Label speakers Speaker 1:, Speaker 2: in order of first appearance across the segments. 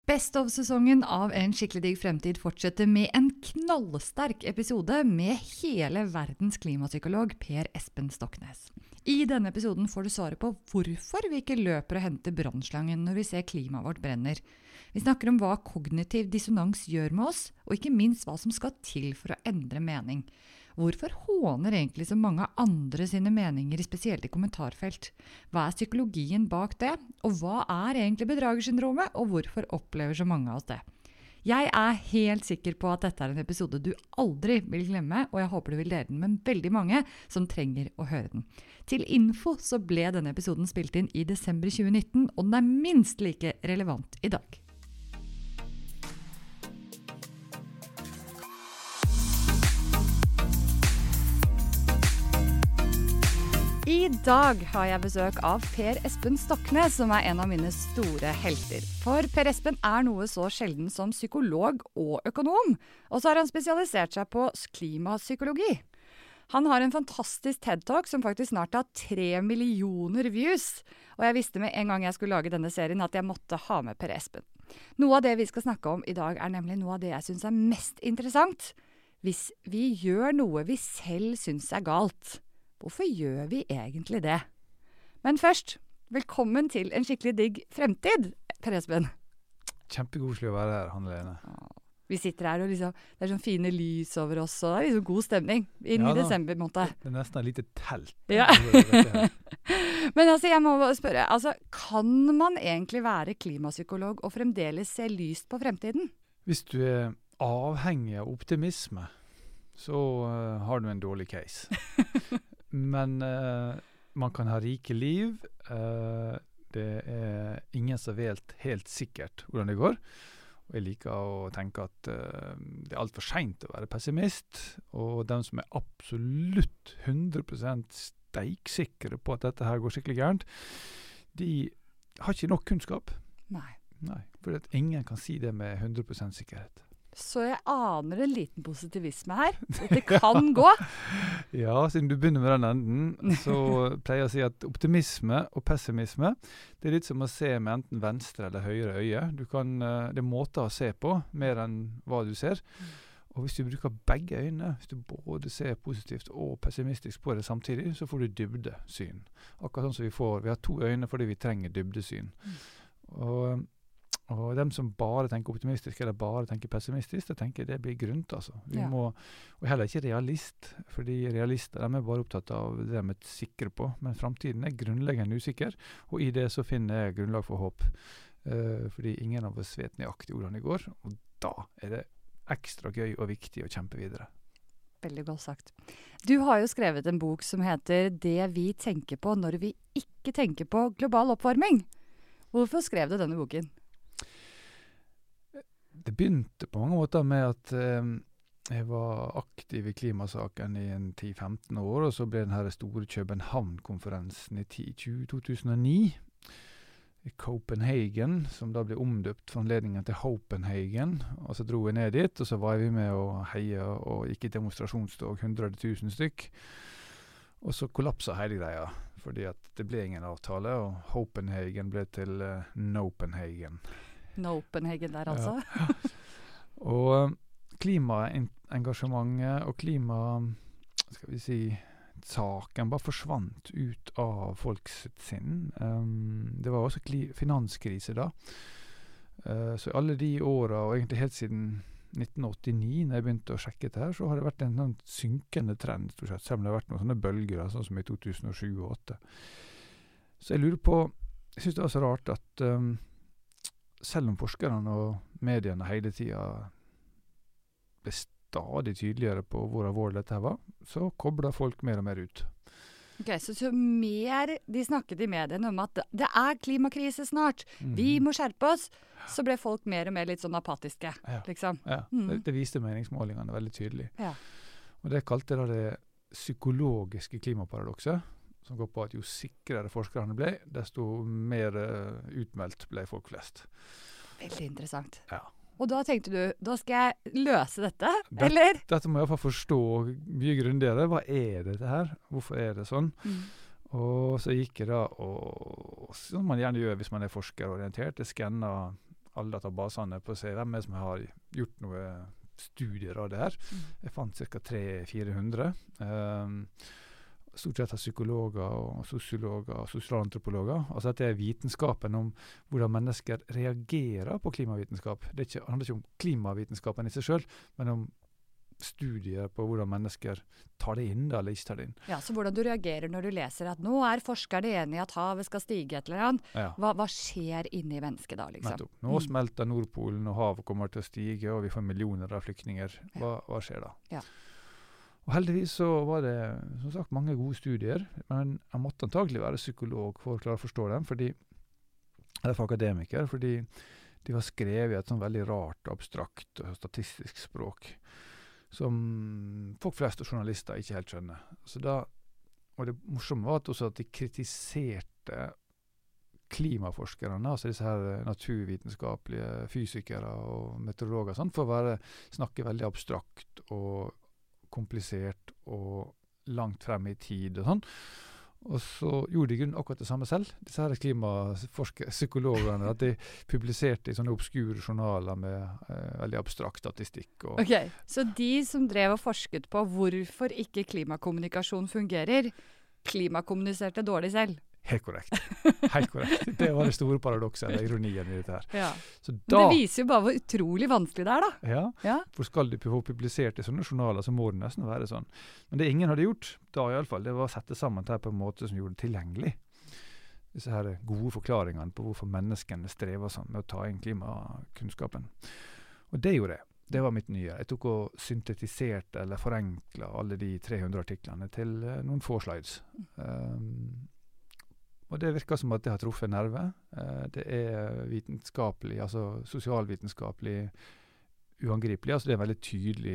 Speaker 1: Best of-sesongen av En skikkelig digg fremtid fortsetter med en knallsterk episode med hele verdens klimapsykolog Per Espen Stoknes. I denne episoden får du svare på hvorfor vi ikke løper og henter brannslangen når vi ser klimaet vårt brenner. Vi snakker om hva kognitiv dissonans gjør med oss, og ikke minst hva som skal til for å endre mening. Hvorfor håner egentlig så mange andre sine meninger, spesielt i kommentarfelt? Hva er psykologien bak det? Og hva er egentlig bedragersyndromet, og hvorfor opplever så mange av oss det? Jeg er helt sikker på at dette er en episode du aldri vil glemme, og jeg håper du vil dele den med veldig mange som trenger å høre den. Til info så ble denne episoden spilt inn i desember 2019, og den er minst like relevant i dag. I dag har jeg besøk av Per Espen Stoknes, som er en av mine store helter. For Per Espen er noe så sjelden som psykolog og økonom, og så har han spesialisert seg på klimapsykologi. Han har en fantastisk TED-talk som faktisk snart har 3 millioner views, og jeg visste med en gang jeg skulle lage denne serien at jeg måtte ha med Per Espen. Noe av det vi skal snakke om i dag er nemlig noe av det jeg synes er mest interessant. Hvis vi gjør noe vi selv synes er galt, hvorfor gjør vi egentlig det? Men først, velkommen til En skikkelig digg fremtid, Per Espen.
Speaker 2: Kjempekoselig å være her, Hanne-Lene.
Speaker 1: Vi sitter her og liksom, det er sånn fine lys over oss, og det er liksom god stemning inn i desember, måte.
Speaker 2: Det er nesten et lite telt.
Speaker 1: Ja. Men altså, jeg må spørre, kan man egentlig være klimapsykolog og fremdeles se lyst på fremtiden?
Speaker 2: Hvis du er avhengig av optimisme, så har du en dårlig case. Men man kan ha rike liv. Det er ingen som vet helt sikkert hvordan det går. Og jeg liker å tenke at det er alt for sent å være pessimist. Og de som er absolutt 100% steiksikre på at dette her går skikkelig gærent, de har ikke nok kunnskap. Nei, for at ingen kan si det med 100% sikkerhet.
Speaker 1: Så jeg aner en liten positivisme her, at det kan gå.
Speaker 2: Ja, siden du begynner med den enden, så pleier jeg å si at optimisme og pessimisme, det er litt som å se med enten venstre eller høyre øye. Det er måter å se på, mer enn hva du ser. Og hvis du bruker begge øyne, hvis du både ser positivt og pessimistisk på det samtidig, så får du dybdesyn. Akkurat sånn som vi har 2 øyne fordi vi trenger dybdesyn. Og dem som bare tenker optimistisk eller bare tenker pessimistisk, det blir grunt, altså. Og heller ikke realist, fordi realister de er bare opptatt av det de er sikre på. Men fremtiden er grunnleggende usikker, og i det så finner jeg grunnlag for håp. Fordi ingen av oss vet nøyaktig hvordan det går, og da er det ekstra gøy og viktig å kjempe videre.
Speaker 1: Veldig godt sagt. Du har jo skrevet en bok som heter «Det vi tenker på når vi ikke tenker på global oppvarming». Hvorfor skrev du denne boken?
Speaker 2: Det begynte på mange måter med at jeg var aktiv i klimasaken i 10-15 år, og så ble den her store København-konferensen i 2009 i Copenhagen, som da ble omdøpt for anledningen til Hopenhagen, og så dro jeg ned dit, og så var vi med å heie og gikk i demonstrasjonstog, 100 000 stykk, og så kollapset hele greia, fordi at det ble ingen avtale, og Hopenhagen ble til Nopenhagen.
Speaker 1: Nopenhagen der, altså.
Speaker 2: Ja. Og klimaengasjementet og saken bare forsvant ut av folks sinn. Det var også finanskrise da. Så alle de årene, og egentlig helt siden 1989, når jeg begynte å sjekke dette her, så har det vært en sånn synkende trend, stort sett, selv om det har vært noen sånne bølger, sånn som i 2007 og 2008. Så jeg lurer på, jeg synes det var så rart at selv om forskerne og mediene hele tiden ble stadig tydeligere på hvor alvorlig dette var, så kobler folk mer og mer ut.
Speaker 1: Ok, så mer de snakket i mediene om at det er klimakrise snart, vi må skjerpe oss, så ble folk mer og mer litt sånn apatiske, liksom.
Speaker 2: Ja, det viste meningsmålingene veldig tydelig.
Speaker 1: Ja.
Speaker 2: Og det kalte da det psykologiske klimaparadokset, som går på at jo sikrere forskerne ble, desto mer utmeldt ble folk flest.
Speaker 1: Veldig interessant.
Speaker 2: Ja.
Speaker 1: Og da tenkte du, da skal jeg løse dette, eller?
Speaker 2: Dette må jeg i hvert fall forstå mye grundigere. Hva er dette her? Hvorfor er det sånn? Og så gikk jeg da, og som man gjerne gjør hvis man er forskerorientert, jeg skannet alle databasene på å se hvem som har gjort noe studier av det her. Jeg fant ca. 300-400. Stort sett av psykologer og sosiologer og sosialantropologer. Altså dette vitenskapen om hvordan mennesker reagerer på klimavitenskap. Det handler ikke om klimavitenskapen i seg selv, men om studier på hvordan mennesker tar det inn eller ikke tar det inn.
Speaker 1: Ja, så hvordan du reagerer når du leser at nå forskerne enige i at havet skal stige et eller annet.
Speaker 2: Ja.
Speaker 1: Hva skjer inni mennesket da, liksom?
Speaker 2: Nettopp. Nå smelter Nordpolen, og havet kommer til å stige, og vi får millioner av flyktninger. Hva skjer da?
Speaker 1: Ja.
Speaker 2: Og heldigvis så var det, som sagt, mange gode studier, men jeg måtte antagelig være psykolog for å klare å forstå dem, eller for akademiker, fordi de var skrevet i et sånn veldig rart, abstrakt og statistisk språk, som folk flest og journalister ikke helt skjønner. Og det morsomme var at de kritiserte klimaforskerne, altså disse her naturvitenskapelige fysikere og meteorologer, sånn, for å snakke veldig abstrakt og komplisert og langt frem i tid og sånn. Og så gjorde de akkurat det samme selv. Disse her psykologene, at de publiserte i sånne obskure journaler med veldig abstrakt statistikk.
Speaker 1: Ok, så de som drev og forsket på hvorfor ikke klimakommunikasjon fungerer, klimakommuniserte dårlig selv?
Speaker 2: Helt korrekt. Helt korrekt. Det var det store paradokset, eller ironien i dette her.
Speaker 1: Ja.
Speaker 2: Så
Speaker 1: det viser jo bare hvor utrolig vanskelig det da.
Speaker 2: Ja. For skal du få publisert i sånne journaler, så må det nesten være sånn. Men det ingen hadde gjort, da i alle fall, det var å sette sammen det på en måte som gjorde det tilgjengelig. Disse her gode forklaringene på hvorfor menneskene strever sånn med å ta inn klimakunnskapen. Og det gjorde jeg. Det var mitt nye. Jeg tok og syntetiserte eller forenklet alle de 300 artiklene til noen få slides. Og det virker som at det har truffet nerve. Det vitenskapelig, altså sosialvitenskapelig uangripelig. Altså det veldig tydelig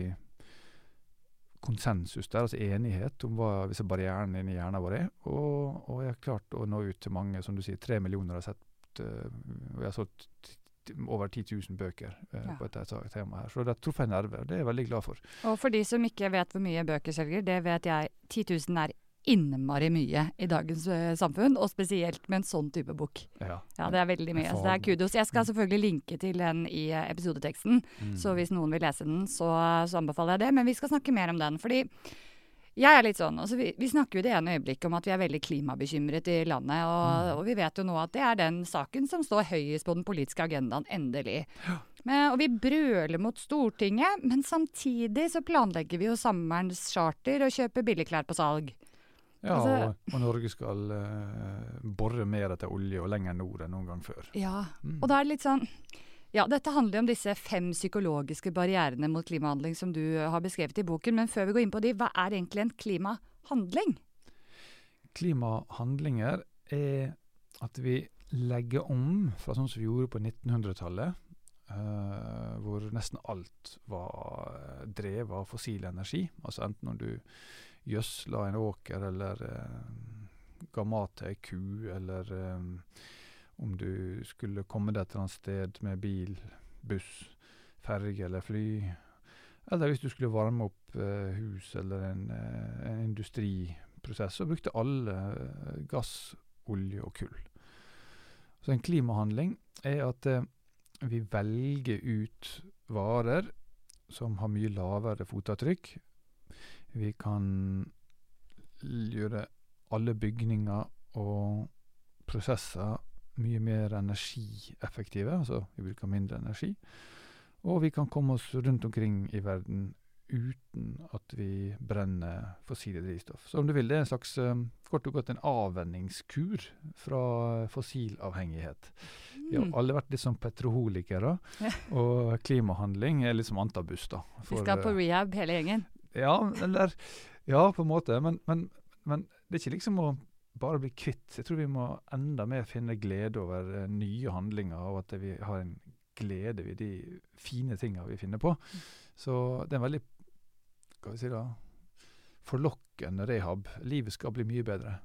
Speaker 2: konsensus der, altså enighet om hva disse barrierene inni hjernen vår og jeg har klart å nå ut til mange, som du sier, 3 millioner har sett, og jeg har solgt over 10 000 bøker på dette temaet her. Så det har truffet nerve, og det er jeg veldig glad for. Og
Speaker 1: for de som ikke vet hvor mye bøker selger, det vet jeg, 10 000 innmari mye i dagens samfunn, og spesielt med en sånn type bok. Ja, det er veldig mye. Så det er kudos. Jeg skal selvfølgelig linke til den i episodeteksten, så hvis noen vil lese den, så anbefaler jeg det. Men vi skal snakke mer om den, fordi jeg er litt sånn, altså vi snakker jo det ene øyeblikket om at vi er veldig klimabekymret i landet, og vi vet jo nå at det er den saken som står høyest på den politiske agendaen, endelig. Og vi brøler mot Stortinget, men samtidig så planlegger vi jo sommerens charter og kjøper billigklær på salg.
Speaker 2: Ja, og Norge skal borre mer etter olje og lenger nord enn noen gang før.
Speaker 1: Ja, og da er det litt sånn, ja, dette handler jo om disse 5 psykologiske barrierene mot klimahandling som du har beskrevet i boken, men før vi går inn på de, hva er egentlig en klimahandling?
Speaker 2: Klimahandlinger er at vi legger om fra sånn som vi gjorde på 1900-tallet, hvor nesten alt var drevet av fossil energi, altså enten når du gjødsla en åker, eller ga mat til en ku, eller om du skulle komme deg til et sted med bil, buss, ferge eller fly, eller hvis du skulle varme opp hus eller en industriprosess, så brukte alle gass, olje og kull. Så en klimahandling er at vi velger ut varer som har mye lavere fotavtrykk. Vi kan gjøre alle bygninger og prosesser mye mer energieffektive, altså vi bruker mindre energi. Og vi kan komme oss rundt omkring i verden uten at vi brenner fossile drivstoff. Så om du vil, det er en slags, kort og godt en avvenningskur fra fossilavhengighet. Vi har alle vært litt som petroholikere, og klimahandling er litt som antabus da.
Speaker 1: Vi skal på rehab hele gjengen.
Speaker 2: Ja, på en måte, men det er ikke liksom å bare bli kvitt. Jeg tror vi må enda mer finne glede over nye handlinger, og at vi har en glede ved de fine tingene vi finner på. Så det er en veldig, skal vi si da, forlokkende rehab. Livet skal bli mye bedre.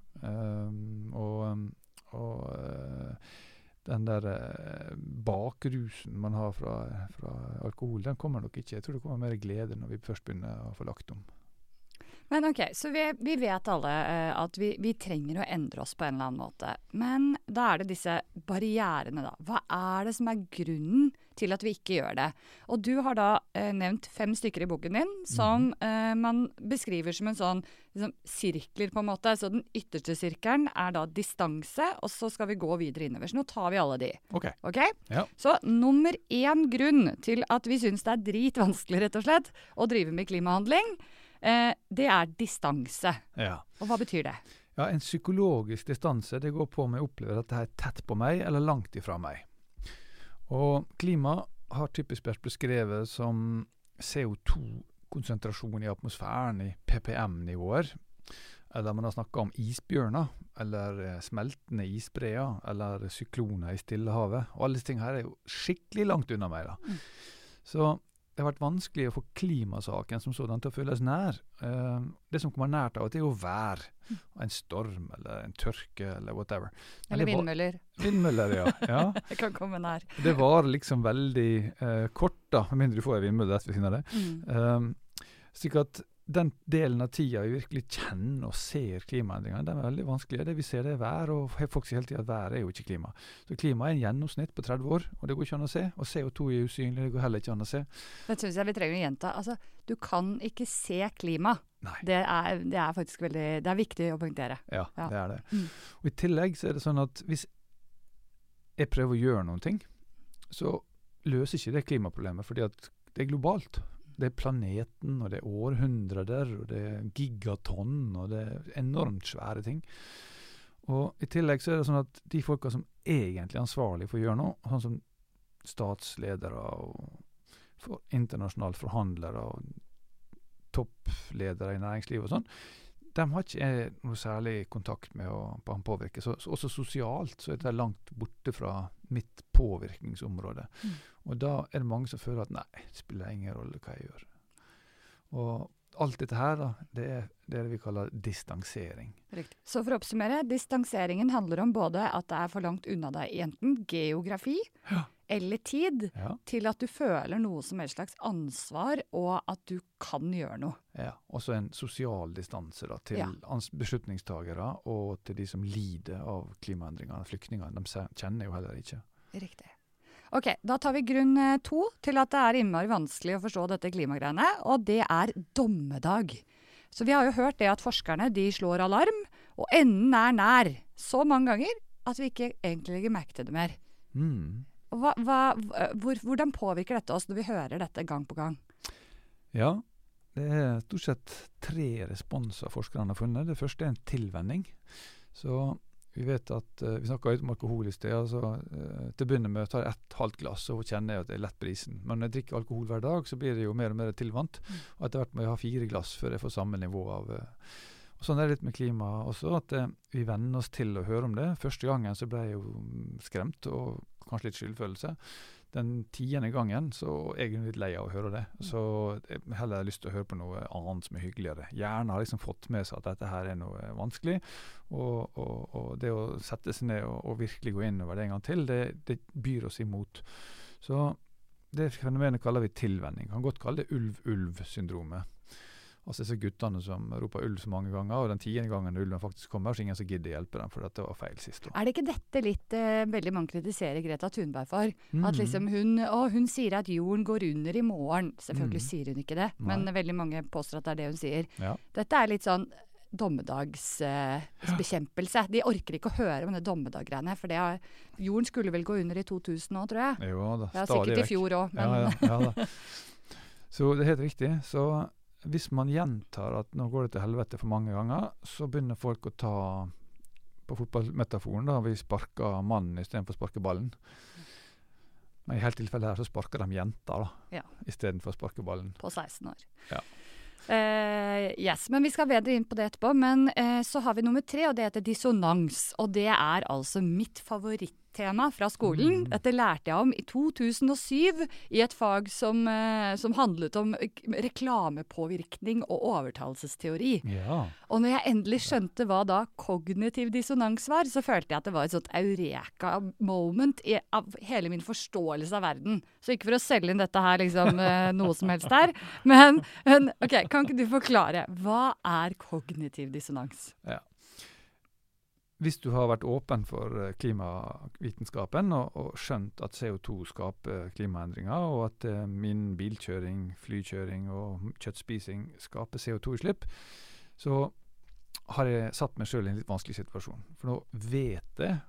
Speaker 2: Den der bakrusen man har fra alkohol, den kommer nok ikke. Jeg tror det kommer mer glede når vi først begynner å få lagt om.
Speaker 1: Men ok, så vi vet alle at vi trenger å endre oss på en eller annen måte. Men da er det disse barrierene da. Hva er det som er grunnen til at vi ikke gjør det? Og du har da nevnt 5 stykker i boken din som man beskriver som en sånn liksom, sirkler på en måte. Så den ytterste sirkelen er da distanse, og så skal vi gå videre innover. Så nå tar vi alle de.
Speaker 2: Ok.
Speaker 1: Ja. Så nummer 1 grunn til at vi synes det er dritvanskelig rett og slett å drive med klimahandling, det er distanse.
Speaker 2: Ja.
Speaker 1: Og hva betyr det?
Speaker 2: Ja, en psykologisk distanse, det går på om jeg opplever at det er tett på meg, eller langt ifra meg. Og klima har typisk vært beskrevet som CO2-konsentrasjon i atmosfæren, i ppm-nivåer. Eller man har snakket om isbjørner, eller smeltende isbreer, eller sykloner i Stillehavet. Og alle disse ting her er jo skikkelig langt unna meg da. Så det har vært vanskelig å få klimasaken som sådan til å føles nær. Det som kommer nært av det er jo vær. En storm, eller en tørke, eller whatever.
Speaker 1: Eller vindmøller.
Speaker 2: Vindmøller, ja.
Speaker 1: Det kan komme nær.
Speaker 2: Det var liksom veldig kort da, med mindre du får en vindmølle rett ved siden av det. Slik at den delen av tida vi virkelig kjenner og ser klimaendringene, den er veldig vanskelig. Det vi ser det er vær, og folk sier hele tiden at vær er jo ikke klima. Så klima er en gjennomsnitt på 30 år, og det går ikke an å se. Og CO2 er usynlig, det går heller ikke an å se.
Speaker 1: Det synes jeg vi trenger å gjenta. Altså, du kan ikke se klima.
Speaker 2: Nei.
Speaker 1: Det er faktisk veldig, det er viktig å poengtere.
Speaker 2: Ja, det er det. Og i tillegg så er det sånn at hvis jeg prøver å gjøre noen ting, så løser ikke det klimaproblemet, fordi at det er globalt. Det er planeten, og det er århundreder, og det er gigatonn, og det er enormt svære ting. Og i tillegg så er det sånn at de folka som egentlig er ansvarlige for å gjøre noe, sånn som statsledere og internasjonale forhandlere og toppledere i næringslivet og sånn, de har ikke noe særlig kontakt med å påvirke. Så også sosialt så er det langt borte fra mitt påvirkningsområde. Og da er det mange som føler at nei, det spiller ingen rolle hva jeg gjør. Og alt dette her da, det er det vi kaller distansering.
Speaker 1: Riktig. Så for å oppsummere, distanseringen handler om både at det er for langt unna deg i enten geografi eller tid, til at du føler noe som er et slags ansvar, og at du kan gjøre noe.
Speaker 2: Ja, også en sosial distanse da, til beslutningstagere og til de som lider av klimaendringene. Flyktningene, de kjenner jo heller ikke.
Speaker 1: Riktig. Ok, da tar vi grunn 2 til at det er innmari vanskelig å forstå dette klimagreiene, og det er dommedag. Så vi har jo hørt det at forskerne de slår alarm, og enden er nær så mange ganger at vi ikke egentlig legger merke til det mer. Hvordan påvirker dette oss når vi hører dette gang på gang?
Speaker 2: Ja, det er stort sett 3 responser forskerne har funnet. Det første er en tilvenning. Så vi vet at, vi snakket litt om alkohol i sted, altså, til å begynne med tar jeg 1,5 glass og kjenner jeg at det er lett brisen. Men når jeg drikker alkohol hver dag, så blir det jo mer og mer tilvant. Og etter hvert må jeg ha 4 glass før jeg får samme nivå av... Og sånn er det litt med klima også, at vi venner oss til å høre om det. Første gangen så ble jeg jo skremt, og kanskje litt skyldfølelse. Den 10. gangen så er jeg litt lei av å høre det. Så jeg heller har lyst til å høre på noe annet som er hyggeligere. Hjernen har liksom fått med seg at dette her er noe vanskelig, og det å sette seg ned og virkelig gå inn over det en gang til, det byr oss imot. Så det fenomenet kaller vi tilvenning. Man kan godt kalle det ulv-ulv-syndromet. Altså disse guttene som roper ulv så mange ganger, og den 10. gangen ulven faktisk kommer, så ingen som gidder hjelpe dem, for det var feil sist.
Speaker 1: Er det ikke dette litt veldig mange kritiserer Greta Thunberg for? At liksom hun sier at jorden går under i morgen. Selvfølgelig sier hun ikke det, men veldig mange påstår at det er det hun sier.
Speaker 2: Ja.
Speaker 1: Dette er litt sånn dommedagsbekjempelse. De orker ikke å høre om det dommedaggreiene, for jorden skulle vel gå under i 2000 nå, tror jeg.
Speaker 2: Jo da,
Speaker 1: ja, sikkert i fjor også. Men...
Speaker 2: Ja da. Så det er helt riktig. Så hvis man gjentar at nå går det til helvete for mange ganger, så begynner folk å ta, på fotballmetaforen da, vi sparker mannen i stedet for å sparke ballen. Men i helt tilfelle her så sparker de jenter da, i stedet for å sparke ballen.
Speaker 1: På 16 år.
Speaker 2: Ja.
Speaker 1: Yes, men vi skal bedre inn på det etterpå, men så har vi nummer 3, og det heter dissonans, og det er altså mitt tema fra skolen. Dette lærte jeg om i 2007 i et fag som handlet om reklamepåvirkning og overtalelsesteori.
Speaker 2: Ja.
Speaker 1: Og når jeg endelig skjønte hva da kognitiv dissonans var, så følte jeg at det var et sånt eureka-moment av hele min forståelse av verden. Så ikke for å selge inn dette her liksom noe som helst der, men ok, kan ikke du forklare, hva er kognitiv dissonans?
Speaker 2: Ja. Hvis du har vært åpen for klimavitenskapen og skjønt at CO2 skaper klimaendringer, og at min bilkjøring, flykjøring og kjøttspising skaper CO2-utslipp, så har jeg satt meg selv i en litt vanskelig situasjon. For nå vet jeg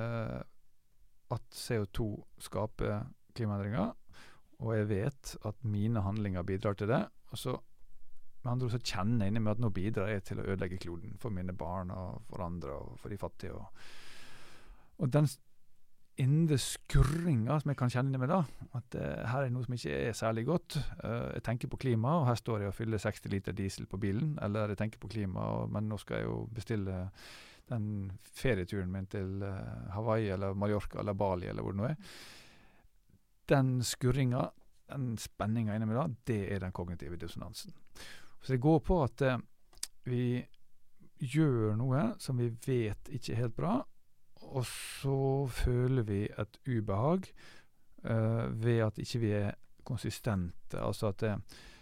Speaker 2: at CO2 skaper klimaendringer, og jeg vet at mine handlinger bidrar til det, og så med andre ord så kjenner jeg inni meg at nå bidrar jeg til å ødelegge kloden for mine barn og for andre og for de fattige. Og den indre skurringa som jeg kan kjenne inni meg da, at her er noe som ikke er særlig godt. Jeg tenker på klima, og her står jeg og fyller 60 liter diesel på bilen, eller jeg tenker på klima, men nå skal jeg jo bestille den ferieturen min til Hawaii eller Mallorca eller Bali eller hvor det nå er. Den skurringa, den spenninga inni meg da, det er den kognitive dissonansen. Så det går på at vi gjør noe som vi vet ikke er helt bra, og så føler vi et ubehag ved at ikke vi er konsistente. Altså at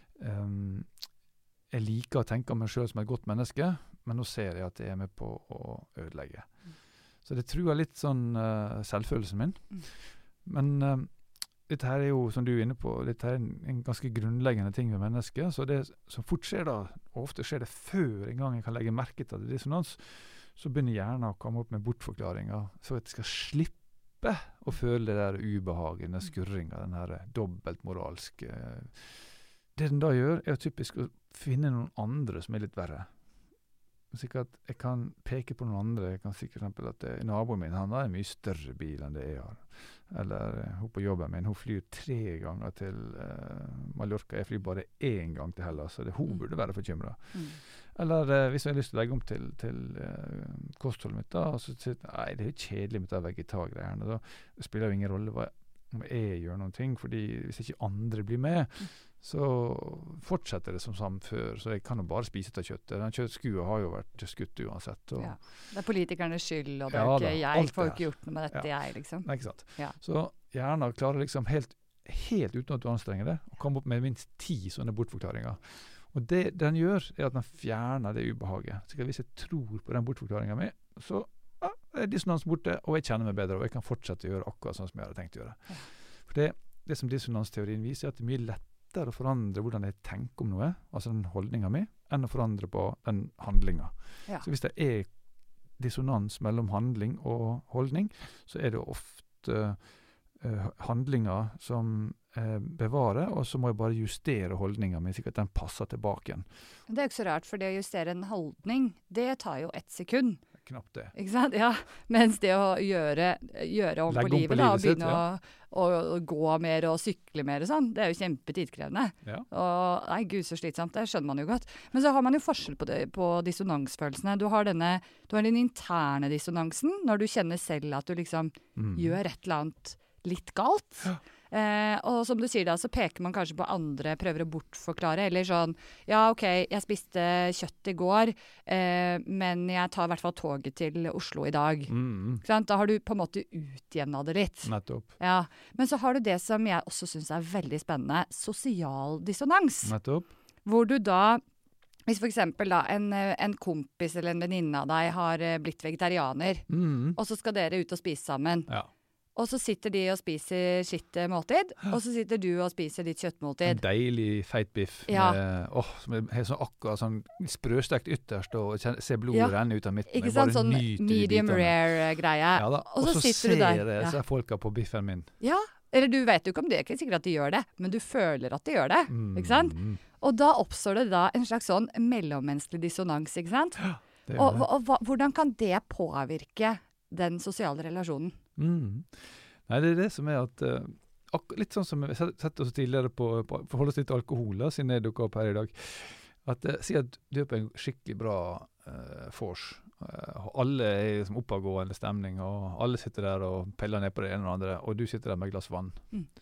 Speaker 2: jeg liker å tenke om meg selv som et godt menneske, men nå ser jeg at jeg er med på å ødelegge. Så det truer litt sånn selvfølelsen min. Men dette her er jo, som du er inne på, dette er en ganske grunnleggende ting ved mennesket, så det som fort skjer da, og ofte skjer det før en gang jeg kan legge merke til det dissonans, så begynner hjernen å komme opp med bortforklaringer, så at jeg skal slippe å føle det der ubehaget, den skurringa, den her dobbeltmoralske. Det den da gjør, er typisk å finne noen andre som er litt verre. Sikkert jeg kan peke på noen andre. Jeg kan si for eksempel at naboen min, han har en mye større bil enn det jeg har. Eller hun på jobben min, hun flyr 3 ganger til Mallorca. Jeg flyr bare 1 gang til Hellas, så hun burde være bekymret. Eller hvis jeg har lyst til å legge om til kostholdet mitt, da, så sier jeg, nei, det er jo kjedelig med det vegetargreiene. Da spiller det jo ingen rolle om jeg gjør noen ting, fordi hvis ikke andre blir med, så fortsetter det som før, så jeg kan jo bare spise det kjøttet. Den kjøttskua har jo vært skutt uansett.
Speaker 1: Ja. Det er politikernes skyld, og det er ikke jeg får ikke gjort noe med dette, jeg liksom.
Speaker 2: Nei, ikke sant.
Speaker 1: Ja.
Speaker 2: Så hjernen klarer liksom helt uten at du anstrenger det, å komme opp med minst 10 sånne bortforklaringer. Og det den gjør, er at den fjerner det ubehaget. Så hvis jeg tror på den bortforklaringen min, så er dissonans borte, og jeg kjenner meg bedre, og jeg kan fortsette å gjøre akkurat sånn som jeg hadde tenkt å gjøre. Ja. For det som dissonansteorien viser, er at det er mye lettere å forandre hvordan jeg tenker om noe, altså den holdningen min, enn å forandre på den handlingen. Ja. Så hvis det er dissonans mellom handling og holdning, så er det ofte handlinger som bevarer, og så må jeg bare justere holdningen min, slik at den passer tilbake igjen.
Speaker 1: Det er ikke så rart, for det å justere en holdning, det tar jo 1 sekund.
Speaker 2: Knapt det.
Speaker 1: Ikke sant? Ja, mens det å gjøre om på livet, da, og begynne å gå mer og sykle mer og sånn, det er jo kjempetidkrevende. Ja. Og nei, gud så slitsomt, det skjønner man jo godt. Men så har man jo forskjell på dissonansfølelsene. Du har den interne dissonansen, når du kjenner selv at du liksom gjør et eller annet litt galt. Ja. Og som du sier da, så peker man kanskje på andre, prøver å bortforklare, eller sånn, ja ok, jeg spiste kjøtt i går, men jeg tar i hvert fall toget til Oslo i dag. Da har du på en måte utjevnet det litt.
Speaker 2: Nettopp.
Speaker 1: Ja. Men så har du det som jeg også synes er veldig spennende, sosial dissonans.
Speaker 2: Nettopp.
Speaker 1: Hvor du da, hvis for eksempel da, en kompis eller en venninne av deg har blitt vegetarianer, og så skal dere ut og spise sammen. Ja. Og så sitter de og spiser sitt måltid, og så sitter du og spiser ditt kjøttmåltid. En
Speaker 2: deilig feit biff som er sånn akkurat sånn sprøstekt ytterst, og ser blodet renne ut av midten.
Speaker 1: Ikke sant, sånn medium rare-greie.
Speaker 2: Ja da, og så ser jeg folka på biffen min.
Speaker 1: Ja, eller du vet jo ikke om det, ikke sikkert at de gjør det, men du føler at de gjør det, ikke sant? Og da oppstår det da en slags sånn mellommenneskelig dissonans, ikke sant? Ja, det gjør det. Og hvordan kan det påvirke den sosiale relasjonen?
Speaker 2: Nei, det er det som er at litt sånn som vi sett oss tidligere på forhold oss til alkohol, siden jeg dukket opp her i dag, at si at du er på en skikkelig bra vors, Alle er liksom oppadgående stemning, og alle sitter der og peller ned på det ene og det andre, og du sitter der med et glass vann.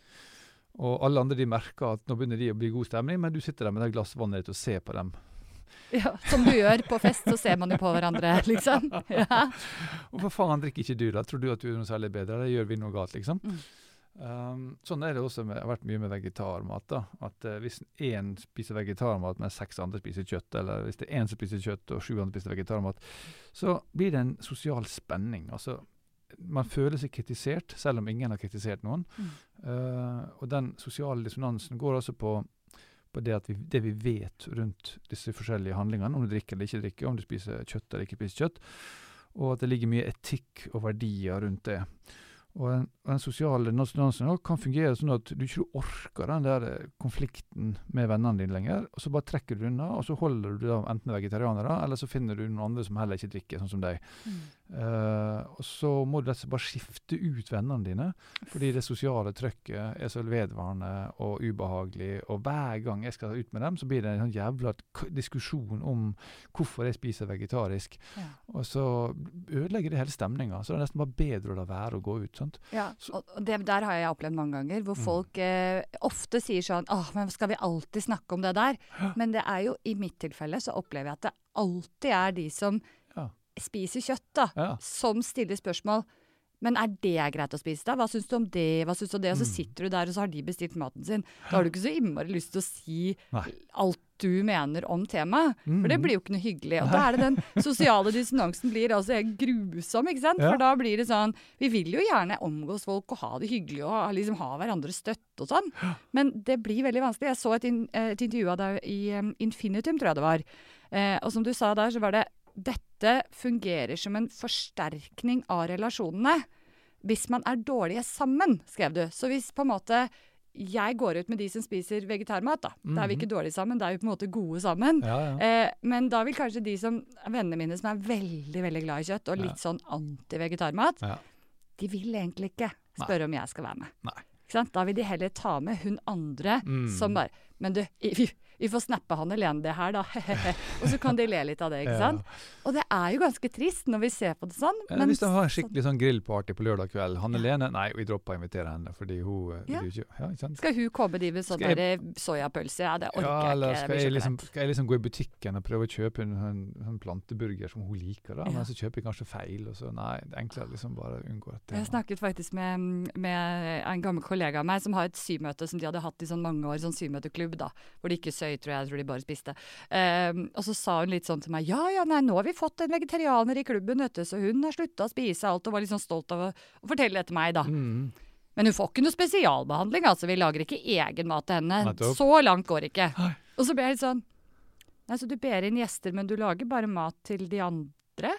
Speaker 2: Og alle andre de merker at nå begynner de å bli god stemning, men du sitter der med det glass vannet ditt og ser på dem.
Speaker 1: Ja, som du gjør på fest, så ser man jo på hverandre, liksom. Ja.
Speaker 2: Og for faen drikker ikke du da? Tror du at du er noe særlig bedre? Det gjør vi noe galt, liksom. Sånn er det også det har vært mye med vegetarmat da, at hvis en spiser vegetarmat, men 6 andre spiser kjøtt, eller hvis det er en som spiser kjøtt og 7 andre spiser vegetarmat, så blir det en sosial spenning. Altså, man føler seg kritisert, selv om ingen har kritisert noen. Og den sosiale dissonansen går også på det at det vi vet rundt disse forskjellige handlingene, om du drikker eller ikke drikker, om du spiser kjøtt eller ikke spiser kjøtt, og at det ligger mye etikk og verdier rundt det. Og den sosiale dissonansen kan fungere sånn at du ikke orker den der konflikten med vennene dine lenger, og så bare trekker du unna, og så holder du da enten vegetarianere, eller så finner du noen andre som heller ikke drikker, sånn som deg. Og så må du bare skifte ut vennene dine, fordi det sosiale trøkket er så vedvarende og ubehagelig, og hver gang jeg skal ut med dem, så blir det en sånn jævla diskusjon om hvorfor jeg spiser vegetarisk. Og så ødelegger det hele stemningen, så det er nesten bare bedre å la være å gå ut, sant?
Speaker 1: Ja, og det der har jeg opplevd mange ganger, hvor folk ofte sier sånn, men skal vi alltid snakke om det der? Men det er jo, i mitt tilfelle, så opplever jeg at det alltid er de som spiser kjøtt da, som stiller spørsmål. Men er det greit å spise da? Hva synes du om det? Hva synes du om det? Og så sitter du der, og så har de bestilt maten sin. Da har du ikke så innmari lyst til å si alt du mener om temaet. For det blir jo ikke noe hyggelig. Og da er det den sosiale dissonansen blir altså helt grusom, ikke sant? For da blir det sånn, vi vil jo gjerne omgås folk og ha det hyggelig og liksom ha hverandre støtt og sånn. Men det blir veldig vanskelig. Jeg så et intervju av deg i Infinitum, tror jeg det var. Og som du sa der, så var det dette fungerer som en forsterkning av relasjonene hvis man er dårlige sammen, skrev du. Så hvis på en måte jeg går ut med de som spiser vegetarmat, da er vi ikke dårlige sammen, da er vi på en måte gode sammen. Men da vil kanskje de vennene mine som er veldig, veldig glad i kjøtt og litt sånn anti-vegetarmat, de vil egentlig ikke spørre om jeg skal være med. Ikke sant? Da vil de heller ta med hun andre som bare, men du, vi får snappe han Helene det her da, og så kan de le litt av det, ikke sant? Og det er jo ganske trist når vi ser på det sånn. Men
Speaker 2: hvis de har en skikkelig sånn grillparty på lørdag kveld, han Helene, nei, vi dropper å invitere henne, fordi hun vil jo ikke, ikke sant?
Speaker 1: Skal hun komme de med sånn der sojapølse? Ja, det orker jeg
Speaker 2: eller
Speaker 1: ikke.
Speaker 2: Skal jeg liksom gå i butikken og prøve å kjøpe en planteburger som hun liker da, men så kjøper jeg kanskje feil, og så nei, det er enklere liksom bare å unngå det.
Speaker 1: Jeg snakket faktisk med en gammel kollega av meg som har et symøte som de hadde hatt i sånn mange år, sånn symøteklubb da, hvor de ikke jeg tror de bare spiste. Og så sa hun litt sånn til meg, nei, nå har vi fått en vegetarianer i klubben, vet du, så hun har sluttet å spise alt, og var litt sånn stolt av å fortelle det til meg da. Men hun får ikke noe spesialbehandling, altså, vi lager ikke egen mat til henne. Så langt går det ikke. Og så ble jeg litt sånn, nei, så du ber inn gjester, men du lager bare mat til de andre?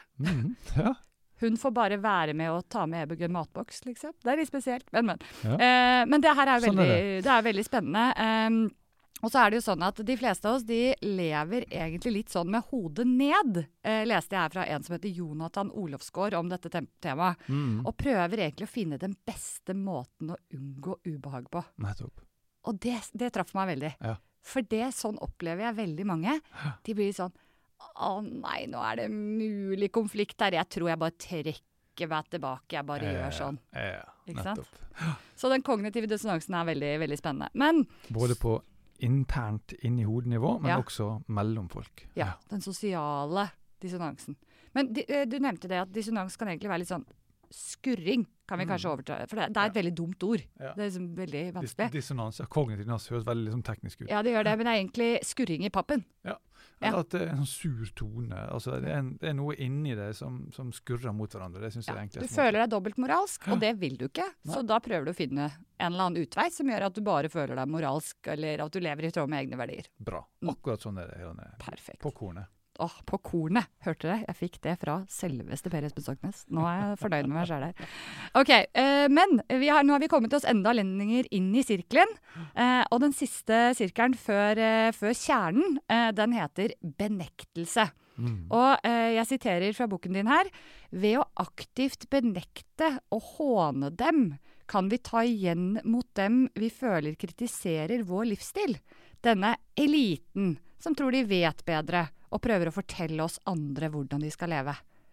Speaker 1: Hun får bare være med og ta med Ebegøy matboks, liksom. Det er litt spesielt, men det her er veldig, det er veldig spennende. Og så er det jo sånn at de fleste av oss, de lever egentlig litt sånn med hodet ned. Leste jeg her fra en som heter Jonathan Olofsgård om dette temaet. Og prøver egentlig å finne den beste måten å unngå ubehag på.
Speaker 2: Nettopp.
Speaker 1: Og det traff meg veldig. For det, sånn opplever jeg veldig mange. De blir sånn, nei, nå er det mulig konflikt her. Jeg tror jeg bare trekker meg tilbake. Jeg bare gjør sånn. Ikke sant? Så den kognitive dissonansen er veldig, veldig spennende. Men
Speaker 2: både på internt inn i hodenivå, men også mellom folk.
Speaker 1: Ja, den sosiale dissonansen. Men du nevnte det at dissonans kan egentlig være litt sånn skurring, kan vi kanskje overta. For det er et veldig dumt ord. Det er liksom veldig vanskelig.
Speaker 2: Dissonans, kognitiv dissonans høres veldig liksom teknisk ut.
Speaker 1: Ja, det gjør det, men det er egentlig skurring i pappen.
Speaker 2: At det er en sånn sur tone. Altså, det er noe inni det som skurrer mot hverandre. Det synes jeg egentlig er
Speaker 1: du føler deg dobbeltmoralsk, og det vil du ikke. Så da prøver du å finne en eller annen utvei som gjør at du bare føler deg moralsk, eller at du lever i tråd med egne verdier.
Speaker 2: Bra. Akkurat sånn er det.
Speaker 1: Perfekt.
Speaker 2: På kornet.
Speaker 1: På kornet, hørte dere? Jeg fikk det fra selveste Per Espen Stoknes. Nå er jeg fornøyd med meg selv her. Ok, men nå har vi kommet oss enda lenger inn i sirkelen. Og den siste sirkelen før kjernen, den heter benektelse. Og jeg siterer fra boken din her. Ved å aktivt benekte og håne dem, kan vi ta igjen mot dem vi føler kritiserer vår livsstil. Denne eliten som tror de vet bedre, og prøver å fortelle oss andre hvordan de skal leve.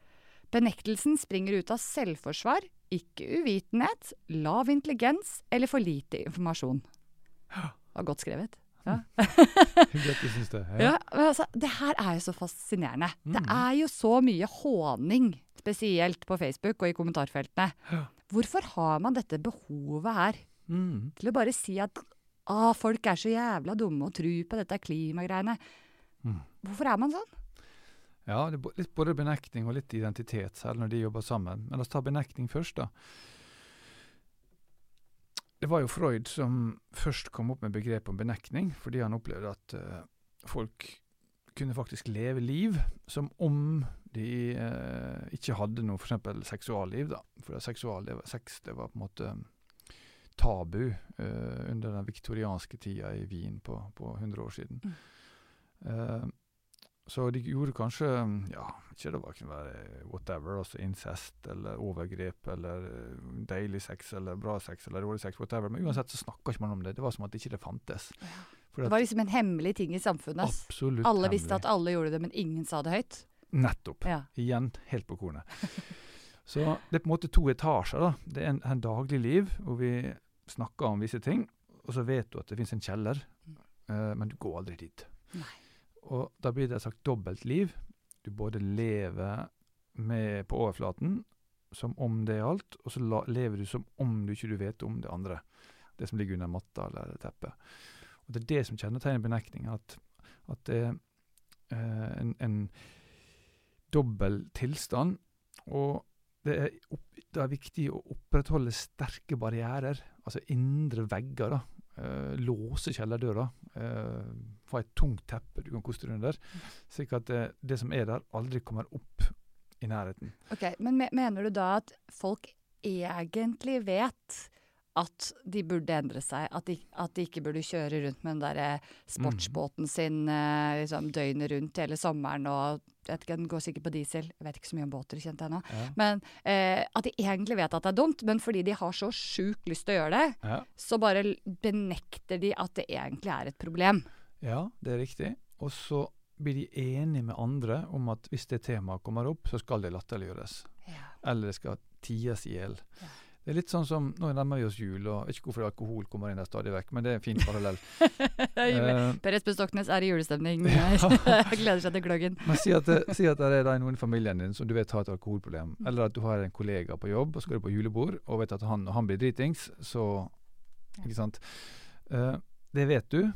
Speaker 1: Benektelsen springer ut av selvforsvar, ikke uvitenhet, lav intelligens eller for lite informasjon. Det var godt skrevet. Ja.
Speaker 2: Hyggelig at du synes det.
Speaker 1: Ja, men altså, det her er jo så fascinerende. Det er jo så mye håning, spesielt på Facebook og i kommentarfeltene. Hvorfor har man dette behovet her? Til å bare si at folk er så jævla dumme og tror på dette klimagreiene. Hvorfor er man sånn?
Speaker 2: Ja, det er litt både benekting og litt identitet, selv når de jobber sammen. Men la oss ta benekting først da. Det var jo Freud som først kom opp med begrepet om benekting, fordi han opplevde at folk kunne faktisk leve liv som om de ikke hadde noe, for eksempel seksualliv da. For sex, det var på en måte tabu under den viktorianske tida i Wien på 100 år siden. Så de gjorde kanskje, ikke det kunne være whatever, altså incest, eller overgrep, eller deilig sex, eller bra sex, eller dårlig sex, whatever. Men uansett så snakket ikke man om det. Det var som at ikke det fantes.
Speaker 1: Det var liksom en hemmelig ting i samfunnet.
Speaker 2: Absolutt
Speaker 1: alle visste at alle gjorde det, men ingen sa det høyt.
Speaker 2: Nettopp. Ja. Igjen, helt på kornet. Så det er på en måte 2 etasjer da. Det er en daglig liv, hvor vi snakker om visse ting, og så vet du at det finnes en kjeller, men du går aldri dit.
Speaker 1: Nei.
Speaker 2: Og da blir det sagt dobbelt liv. Du både lever på overflaten, som om det er alt, og så lever du som om du ikke vet om det andre. Det som ligger under matta eller teppet. Og det er det som kjennetegner benekting, at det er en dobbel tilstand, og det er viktig å opprettholde sterke barrierer, altså indre vegger da, låse kjellerdøra, få et tungt teppe du kan koste under, slik at det som er der aldri kommer opp i nærheten.
Speaker 1: Ok, men mener du da at folk egentlig vet at de burde endre seg, at de ikke burde kjøre rundt med den der sportsbåten sin liksom døgnet rundt hele sommeren, og den går sikkert på diesel, jeg vet ikke så mye om båter kjent ennå, men at de egentlig vet at det er dumt, men fordi de har så sjukt lyst til å gjøre det, så bare benekter de at det egentlig er et problem.
Speaker 2: Ja, det er riktig. Og så blir de enige med andre om at hvis det temaet kommer opp, så skal det latterliggjøres. Eller det skal ties ihjel. Det er litt sånn som, nå nærmer vi oss jul, og jeg vet ikke hvorfor alkohol kommer inn der stadig vekk, men det er en fin parallell.
Speaker 1: Per Espen Stoknes er i julestemning. Jeg gleder seg til gløggen.
Speaker 2: Men si at det er noen i familien din som du vet har et alkoholproblem, eller at du har en kollega på jobb, og skal du på julebord, og vet at han blir dritings, så, ikke sant? Det vet du,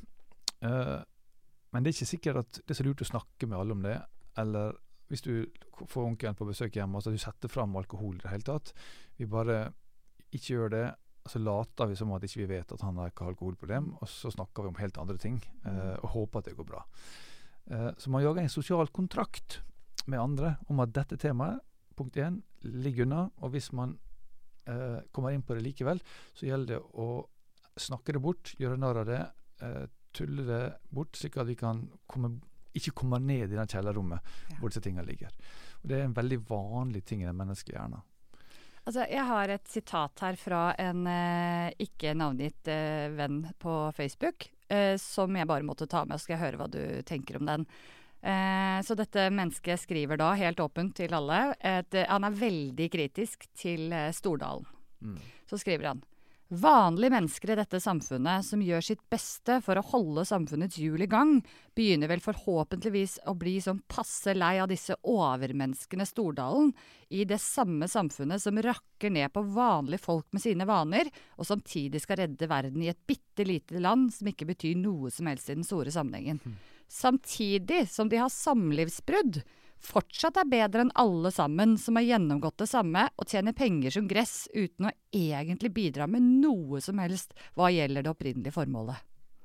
Speaker 2: men det er ikke sikkert at det er så lurt å snakke med alle om det, eller hvis du får onkelen på besøk hjemme, altså du setter frem alkohol i det hele tatt, vi bare ikke gjør det, så later vi som at ikke vi vet at han har ikke alkoholproblem, og så snakker vi om helt andre ting, og håper at det går bra. Så man jager en sosial kontrakt med andre om at dette temaet, punkt 1, ligger unna, og hvis man kommer inn på det likevel, så gjelder det å snakke det bort, gjøre narr av det, tulle det bort, slik at vi kan ikke komme ned i den kjellerrommet hvor disse tingene ligger. Og det er en veldig vanlig ting i den menneskelige hjernen.
Speaker 1: Altså, jeg har et sitat her fra en ikke navngitt venn på Facebook, som jeg bare måtte ta med, og skal jeg høre hva du tenker om den. Så dette mennesket skriver da helt åpent til alle. Han er veldig kritisk til Stordalen. Så skriver han: Vanlige mennesker i dette samfunnet som gjør sitt beste for å holde samfunnets hjul i gang, begynner vel forhåpentligvis å bli sånn passe lei av disse overmenneskene Stordalen i det samme samfunnet som rakker ned på vanlige folk med sine vaner, og samtidig skal redde verden i et bitte lite land som ikke betyr noe som helst i den store sammenhengen. Samtidig som de har samlivsbrudd, fortsatt er bedre enn alle sammen som har gjennomgått det samme og tjener penger som gress uten å egentlig bidra med noe som helst hva gjelder det opprinnelige formålet.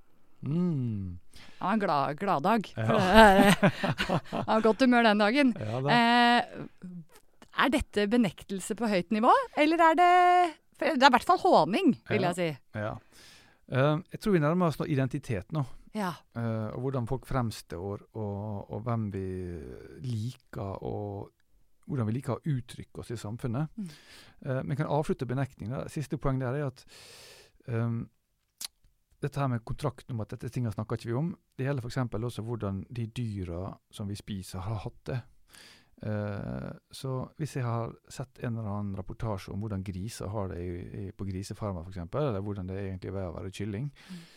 Speaker 1: Det var en glad dag. Han har godt humør den dagen. Er dette benektelse på høyt nivå, eller er det i hvert fall håning, vil jeg si.
Speaker 2: Ja. Jeg tror vi nærmer oss noe identitet nå.
Speaker 1: Ja.
Speaker 2: Og hvordan folk fremstår, og hvem vi liker, og hvordan vi liker å uttrykke oss i samfunnet. Men jeg kan avslutte benektningen. Siste poeng der er at dette her med kontrakten om at dette tingene snakker ikke vi om, det gjelder for eksempel også hvordan de dyra som vi spiser har hatt det. Så hvis jeg har sett en eller annen rapportasje om hvordan griser har det på grisefarmer for eksempel, eller hvordan det egentlig er å være kylling,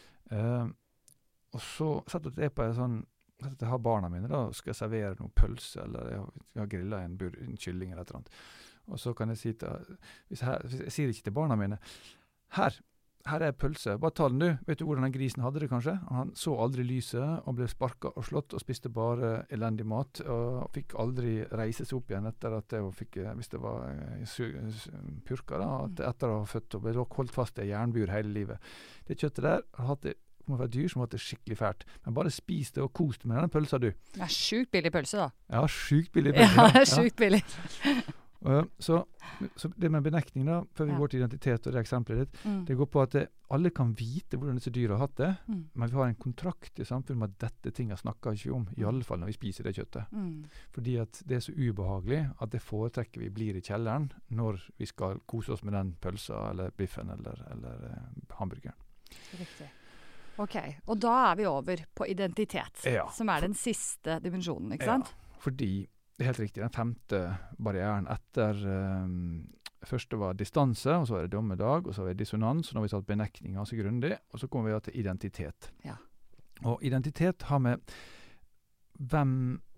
Speaker 2: og så setter jeg på at jeg har barna mine da, og skal servere noen pølse, eller jeg har grillet en kylling eller et eller annet. Og så kan jeg si hvis jeg sier ikke til barna mine, her er pølse, bare ta den du. Vet du hvordan den grisen hadde det kanskje? Han så aldri lyset, og ble sparket og slått, og spiste bare elendig mat, og fikk aldri reise seg opp igjen etter at jeg fikk, hvis det var purka da, etter å ha født og ble holdt fast i jernbur hele livet. Det kjøttet der har hatt det, må være dyr som har hatt det skikkelig fælt. Men bare spis det og kos det med denne pølsa du.
Speaker 1: Det er sykt billig pølse da.
Speaker 2: Ja, sykt billig pølse.
Speaker 1: Ja, sykt billig.
Speaker 2: Så det med benekting da, før vi går til identitet og det eksempelet ditt, det går på at alle kan vite hvordan disse dyra har hatt det, men vi har en kontrakt i samfunnet om at dette tinget snakker ikke om, i alle fall når vi spiser det kjøttet. Fordi at det er så ubehagelig at det foretrekker vi blir i kjelleren når vi skal kose oss med den pølsa, eller biffen, eller hamburgeren.
Speaker 1: Riktig. Ok, og da er vi over på identitet, som er den siste dimensjonen, ikke sant?
Speaker 2: Ja, fordi det er helt riktig. Den 5. barrieren etter første var distanse, og så var det dommedag, og så var det dissonans, og nå har vi tatt benekting ganske grundig, og så kommer vi til identitet. Ja. Og identitet har med hvem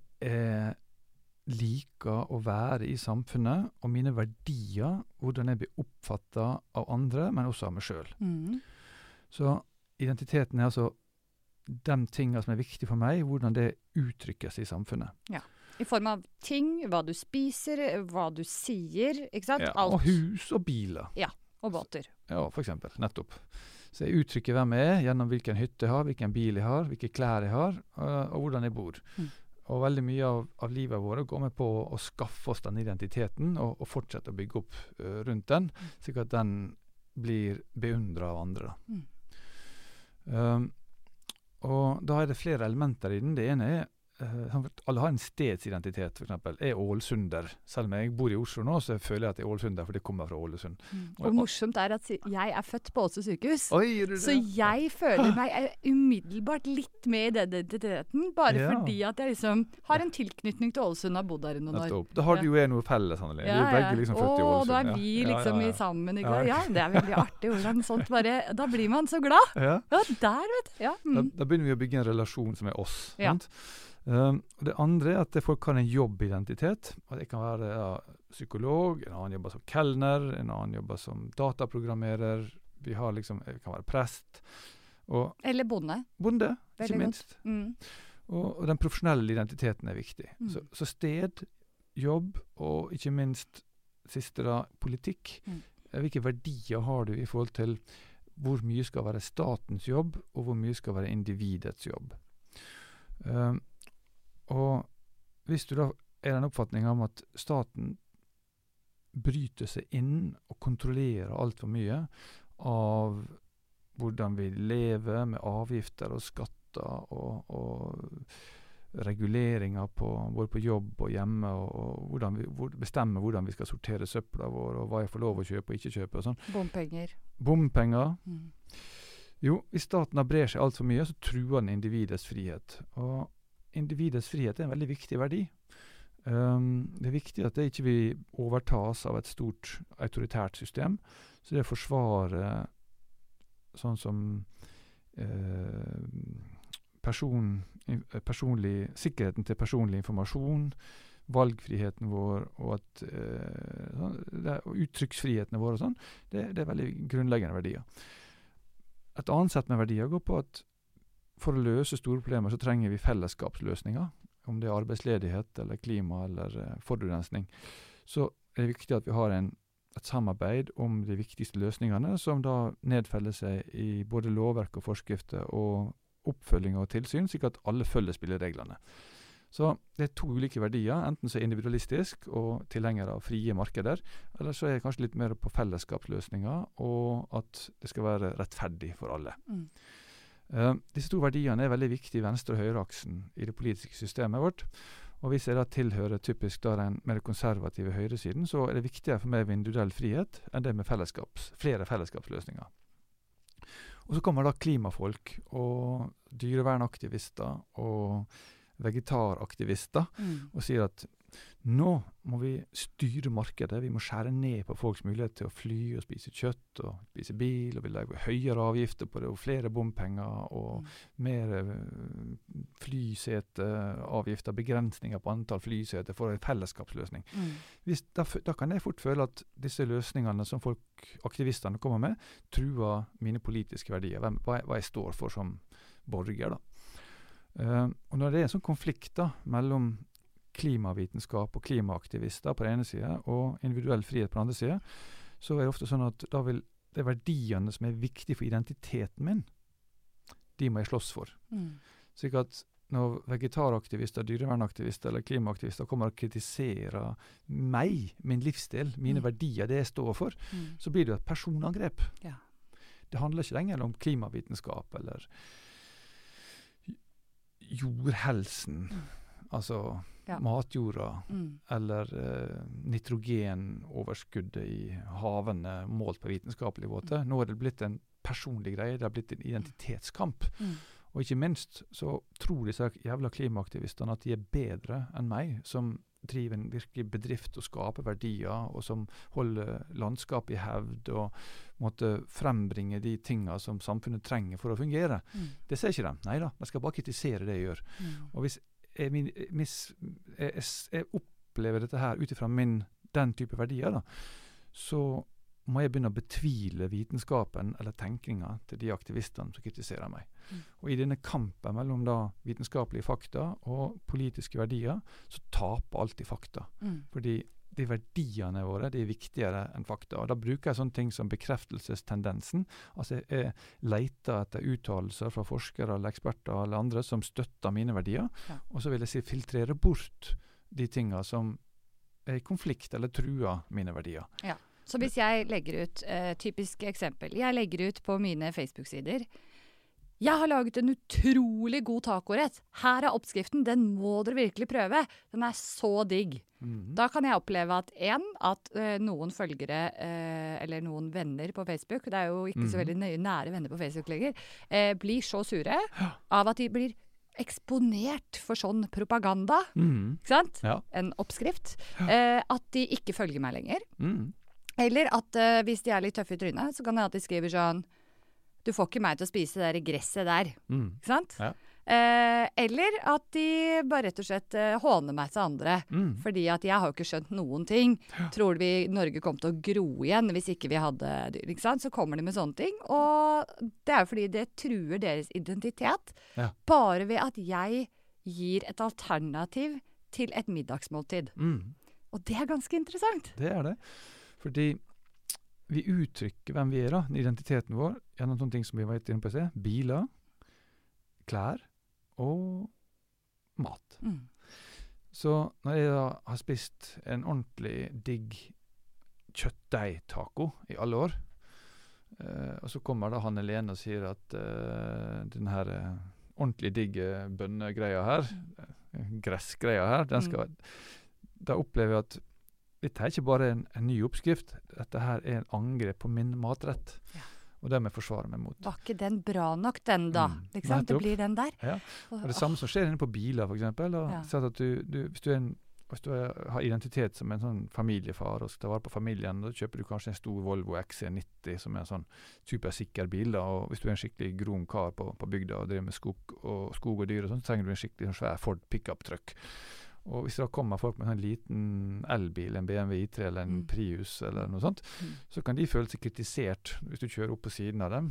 Speaker 2: liker å være i samfunnet, og mine verdier, hvordan jeg blir oppfattet av andre, men også av meg selv. Så identiteten er altså de tingene som er viktige for meg, hvordan det uttrykkes i samfunnet. Ja.
Speaker 1: I form av ting, hva du spiser, hva du sier, ikke sant?
Speaker 2: Ja, og hus og biler.
Speaker 1: Ja, og båter.
Speaker 2: Ja, for eksempel, nettopp. Så jeg uttrykker hvem jeg er, gjennom hvilken hytte jeg har, hvilken bil jeg har, hvilke klær jeg har, og hvordan jeg bor. Og veldig mye av livet vårt går med på å skaffe oss den identiteten, og fortsette å bygge opp rundt den, slik at den blir beundret av andre. Og da er det flere elementer i den. Det ene er alle har en stedsidentitet, for eksempel. Jeg er ålesunder. Selv om jeg bor i Oslo nå, så føler jeg at jeg er ålesunder, for det kommer fra Ålesund.
Speaker 1: Og morsomt er at jeg er født på Åse sykehus.
Speaker 2: Oi,
Speaker 1: så jeg føler meg umiddelbart litt med i den identiteten, bare fordi at jeg liksom har en tilknytning til Ålesund og har bodd der i noen år.
Speaker 2: Da har du jo noe felles, Anneli. Vi er begge liksom født i Ålesund.
Speaker 1: Da er vi liksom sammen. Ja, det er veldig artig hvordan sånt bare, da blir man så glad. Ja, der vet du. Ja.
Speaker 2: Da begynner vi å bygge en relasjon som er oss. Sant? Det andre er at folk har en jobbidentitet. Det kan være psykolog, en annen jobber som kelner, en annen jobber som dataprogrammerer, vi har liksom, det kan være prest.
Speaker 1: Eller bonde.
Speaker 2: Bonde, ikke minst. Og den profesjonelle identiteten er viktig. Så sted, jobb, og ikke minst siste da, politikk. Hvilke verdier har du i forhold til hvor mye skal være statens jobb, og hvor mye skal være individets jobb. Og hvis du da er den oppfatningen om at staten bryter seg inn og kontrollerer alt for mye av hvordan vi lever med avgifter og skatter og reguleringer både på jobb og hjemme, og bestemme hvordan vi skal sortere søpla vår, og hva jeg får lov å kjøpe og ikke kjøpe og sånn. Bompenger. Jo, hvis staten har brer seg alt for mye, så truer den individets frihet. Og individets frihet er en veldig viktig verdi. Det er viktig at det ikke vil overtas av et stort autoritært system, så det forsvarer sånn som sikkerheten til personlig informasjon, valgfriheten vår og uttrykksfrihetene våre og sånn, det er veldig grunnleggende verdier. Et annet sett med verdier går på at for å løse store problemer så trenger vi fellesskapsløsninger, om det er arbeidsledighet eller klima eller forurensning. Så er det viktig at vi har et samarbeid om de viktigste løsningene, som da nedfeller seg i både lovverk og forskrifter og oppfølging og tilsyn, slik at alle følger spillereglene. Så det er to ulike verdier, enten så er individualistisk og tilhenger av frie markeder, eller så er det kanskje litt mer på fellesskapsløsninger, og at det skal være rettferdig for alle. Disse to verdiene er veldig viktige i venstre- og høyreaksen i det politiske systemet vårt, og hvis jeg da tilhører typisk da den mer konservative høyresiden, så er det viktigere for meg med individuell frihet enn det med flere fellesskapsløsninger. Og så kommer da klimafolk og dyrevernaktivister og vegetaraktivister og sier at nå må vi styre markedet, vi må skjære ned på folks mulighet til å fly og spise kjøtt og spise bil, og vi legger høyere avgifter på det, og flere bompenger, og mer flyseteavgifter, begrensninger på antall flyseter for en fellesskapsløsning. Da kan jeg fort føle at disse løsningene som aktivistene kommer med, truer mine politiske verdier, hva jeg står for som borger da. Og når det er en sånn konflikt da, mellom klimavitenskap og klimaaktivister på den ene siden, og individuell frihet på den andre siden, så er det ofte sånn at da vil de verdiene som er viktige for identiteten min, de må jeg slåss for. Slik at når vegetaraktivister, dyrevernaktivister eller klimaaktivister kommer og kritiserer meg, min livsstil, mine verdier, det jeg står for, så blir det et personangrep.
Speaker 1: Ja.
Speaker 2: Det handler ikke lenger om klimavitenskap eller jordhelsen, altså matjorda, eller nitrogenoverskuddet i havene målt på vitenskapelig måte. Nå er det blitt en personlig greie, det har blitt en identitetskamp. Og ikke minst så tror disse jævla klimaaktivistene at de er bedre enn meg, som driver en virkelig bedrift og skaper verdier, og som holder landskapet i hevd, og måtte frembringe de tingene som samfunnet trenger for å fungere. Det ser ikke de. Neida, de skal bare kritisere det jeg gjør. Og hvis jeg opplever dette her utifra den type verdier, da, så må jeg begynne å betvile vitenskapen eller tenkninga til de aktivistene som kritiserer meg. Og i denne kampen mellom da vitenskapelige fakta og politiske verdier, så taper alltid fakta. Fordi de verdiene våre, de er viktigere enn fakta. Og da bruker jeg sånne ting som bekreftelsestendensen. Altså jeg leter etter uttalelser fra forskere eller eksperter eller andre som støtter mine verdier, og så vil jeg filtrere bort de tingene som er i konflikt eller truer mine verdier.
Speaker 1: Ja. Så hvis jeg legger ut, typisk eksempel, jeg legger ut på mine Facebook-sider, jeg har laget en utrolig god tacorett. Her er oppskriften, den må dere virkelig prøve. Den er så digg. Da kan jeg oppleve at noen følgere, eller noen venner på Facebook, det er jo ikke så veldig nære venner på Facebook lenger, blir så sure av at de blir eksponert for sånn propaganda, ikke sant? Ja. En oppskrift. At de ikke følger meg lenger. Eller at hvis de er litt tøffe i trynet, så kan det at de skriver sånn, du får ikke meg til å spise det der gresset der, ikke sant? Ja. Eller at de bare rett og slett håner meg til andre, fordi at jeg har jo ikke skjønt noen ting. Tror vi Norge kom til å gro igjen hvis ikke vi hadde dyr, ikke sant? Så kommer de med sånne ting, og det er jo fordi det truer deres identitet, bare ved at jeg gir et alternativ til et middagsmåltid. Og det er ganske interessant.
Speaker 2: Det er det, fordi vi uttrykker hvem vi er da, identiteten vår, gjennom sånne ting som vi var inne på å se, biler, klær og mat. Så når jeg da har spist en ordentlig digg kjøttdeig-taco i alle år, og så kommer da Hanne Lene og sier at den her ordentlig digge bønnegreia her, gressgreia her, den skal, da opplever jeg at dette er ikke bare en ny oppskrift, dette her er en angrep på min matrett. Ja. Og det må jeg forsvare meg mot.
Speaker 1: Var ikke den bra nok den da? Liksom? Det blir den der.
Speaker 2: Ja. Og det samme som skjer inne på biler, for eksempel. At hvis du har identitet som en sånn familiefar og skal ta vare på familien, da kjøper du kanskje en stor Volvo XC90 som er en sånn supersikker bil. Da. Og hvis du er en skikkelig grom kar på bygda og driver med skog og dyr, og sånt, så trenger du en skikkelig svær Ford pickup-truck. Og hvis det da kommer folk med en liten elbil, en BMW i3 eller en Prius eller noe sånt, så kan de føle seg kritisert hvis du kjører opp på siden av dem,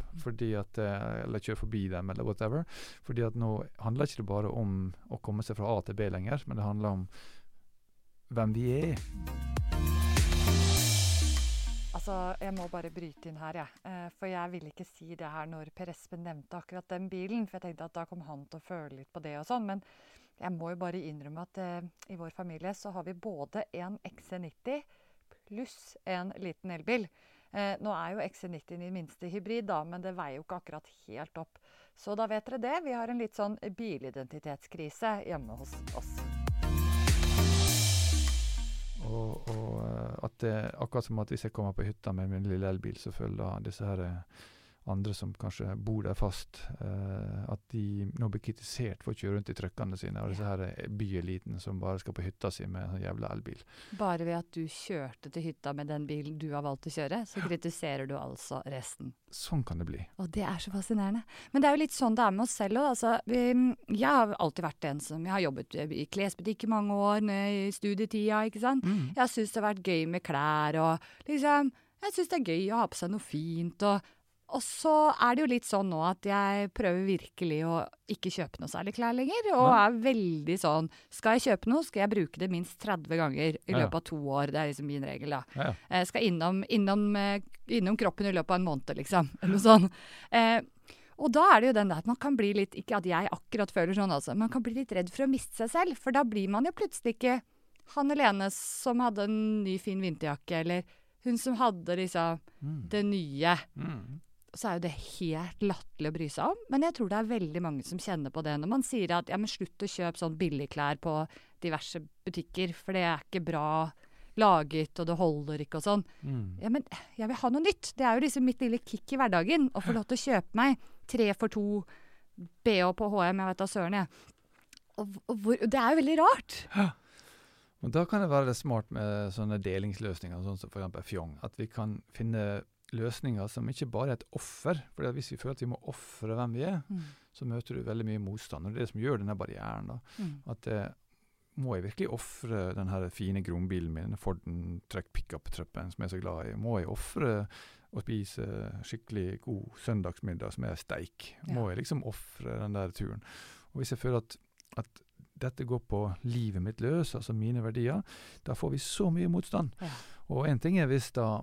Speaker 2: eller kjører forbi dem, eller whatever. Fordi at nå handler ikke det bare om å komme seg fra A til B lenger, men det handler om hvem vi er.
Speaker 1: Altså, jeg må bare bryte inn her, for jeg ville ikke si det her når Per Espen nevnte akkurat den bilen, for jeg tenkte at da kom han til å føle litt på det og sånn, men jeg må jo bare innrømme at i vår familie så har vi både en XC90 pluss en liten elbil. Nå er jo XC90 i minste hybrid da, men det veier jo ikke akkurat helt opp. Så da vet dere det, vi har en litt sånn bilidentitetskrise hjemme hos oss. Og
Speaker 2: at det, akkurat som at hvis jeg kommer på hytta med min lille elbil, så føler da disse her andre som kanskje bor der fast, at de nå blir kritisert for å kjøre rundt i trøkkene sine, og disse her byeliten som bare skal på hytta si med en sånn jævla elbil.
Speaker 1: Bare ved at du kjørte til hytta med den bilen du har valgt å kjøre, så kritiserer du altså resten.
Speaker 2: Sånn kan det bli.
Speaker 1: Og det er så fascinerende. Men det er jo litt sånn det er med oss selv også. Altså, jeg har alltid vært en som, jeg har jobbet i klesbutikk i mange år, i studietida, ikke sant? Jeg synes det har vært gøy med klær, og liksom, jeg synes det er gøy å ha på seg noe fint, og så er det jo litt sånn nå at jeg prøver virkelig å ikke kjøpe noe særlig klær lenger, og er veldig sånn, skal jeg kjøpe noe, skal jeg bruke det minst 30 ganger i løpet av 2 år, det er liksom min regel da. Jeg skal innom kroppen i løpet av en måned, liksom, eller noe sånn. Og da er det jo den der at man kan bli litt, ikke at jeg akkurat føler sånn altså, man kan bli litt redd for å miste seg selv, for da blir man jo plutselig ikke han Helene som hadde en ny fin vinterjakke, eller hun som hadde liksom det nye. Så er jo det helt latterlig å bry seg om. Men jeg tror det er veldig mange som kjenner på det. Når man sier at ja, men slutt å kjøpe sånn billigklær på diverse butikker, for det er ikke bra laget, og det holder ikke og sånn. Ja, men jeg vil ha noe nytt. Det er jo liksom mitt lille kick i hverdagen, å få lov til å kjøpe meg 3 for 2 BH på H&M, jeg vet da søren jeg. Og det er jo veldig rart.
Speaker 2: Ja. Og da kan det være smart med sånne delingsløsninger, sånn som for eksempel Fjong, at vi kan finne løsninger som ikke bare er et offer, for hvis vi føler at vi må offre hvem vi er, så møter du veldig mye motstand, og det er det som gjør denne barrieren da, at må jeg virkelig offre den her fine grombilen min, Forden Truck Pickup-truppen som jeg er så glad i, må jeg offre å spise skikkelig god søndagsmiddag som er steik, må jeg liksom offre den der turen, og hvis jeg føler at dette går på livet mitt løs, altså mine verdier, da får vi så mye motstand, og en ting er hvis da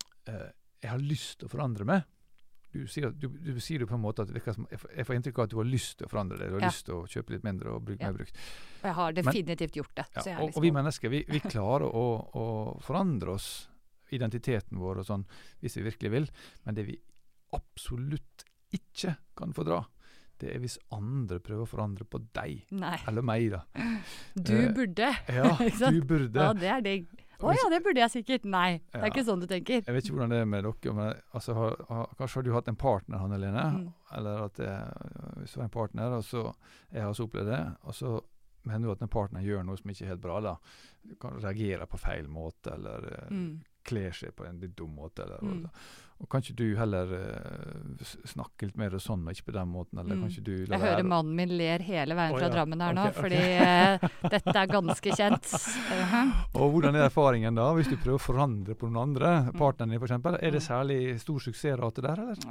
Speaker 2: jeg har lyst til å forandre meg. Du sier det på en måte at jeg får inntrykk av at du har lyst til å forandre det. Du har lyst til å kjøpe litt mindre og bruke mer brukt.
Speaker 1: Og jeg har definitivt gjort det. Så
Speaker 2: og vi mennesker, vi klarer å forandre oss, identiteten vår og sånn, hvis vi virkelig vil. Men det vi absolutt ikke kan fordra, det er hvis andre prøver å forandre på deg. Nei. Eller meg, da.
Speaker 1: Du burde.
Speaker 2: Ja, du burde.
Speaker 1: Ja, det er digg. Ja, det burde jeg sikkert. Nei, det er ikke sånn du tenker.
Speaker 2: Jeg vet ikke hvordan det er med dere, men altså, kanskje har du hatt en partner, Hanne Lene, eller at hvis du har en partner, og så jeg har også opplevd det, og så hender det at en partner gjør noe som ikke er helt bra, da. Du kan reagere på feil måte, eller kler seg på en litt dum måte, eller og kan ikke du heller snakke litt mer sånn, og ikke på den måten, eller kan ikke du
Speaker 1: Jeg hører mannen min ler hele veien fra Drammen her nå, fordi dette er ganske kjent.
Speaker 2: Og hvordan er erfaringen da, hvis du prøver å forandre på noen andre, partneren din for eksempel, er det særlig stor suksessrate der, eller?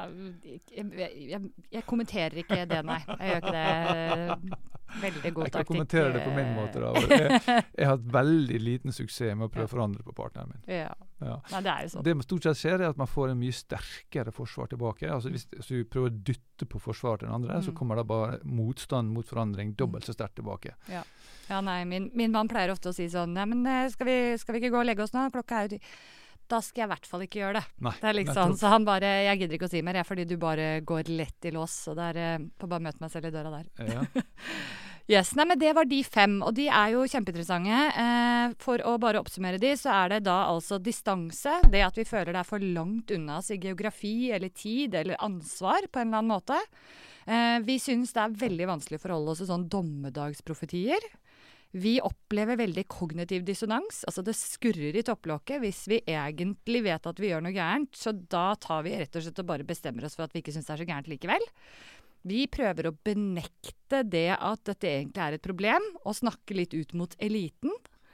Speaker 1: Nei, jeg kommenterer ikke det, nei. Jeg gjør ikke det. Veldig god taktikk.
Speaker 2: Jeg kan kommentere det på min måte da. Jeg har hatt veldig liten suksess med å prøve å forandre på partneren min.
Speaker 1: Ja. Nei, det er jo sånn.
Speaker 2: Det som stort sett skjer er at man får en mye sterkere forsvar tilbake. Altså hvis du prøver å dytte på forsvar til den andre, så kommer det bare motstand mot forandring dobbelt så sterkt tilbake.
Speaker 1: Ja, nei, min mann pleier ofte å si sånn, ja, men skal vi ikke gå og legge oss nå? Klokka er jo da skal jeg i hvert fall ikke gjøre det.
Speaker 2: Nei,
Speaker 1: det er liksom, så han bare, jeg gidder ikke å si mer, fordi du bare går lett i lås, og der får bare møte meg selv i døra der.
Speaker 2: Ja.
Speaker 1: Yes, nei, men det var de 5, og de er jo kjempeinteressante. For å bare oppsummere de, så er det da altså distanse, det at vi føler det er for langt unna oss i geografi, eller tid, eller ansvar på en eller annen måte. Vi synes det er veldig vanskelig å forholde oss til sånn dommedagsprofetier. Vi opplever veldig kognitiv dissonans, altså det skurrer i topplokket hvis vi egentlig vet at vi gjør noe gærent, så da tar vi rett og slett og bare bestemmer oss for at vi ikke synes det er så gærent likevel. Vi prøver å benekte det at dette egentlig er et problem, og snakke litt ut mot eliten.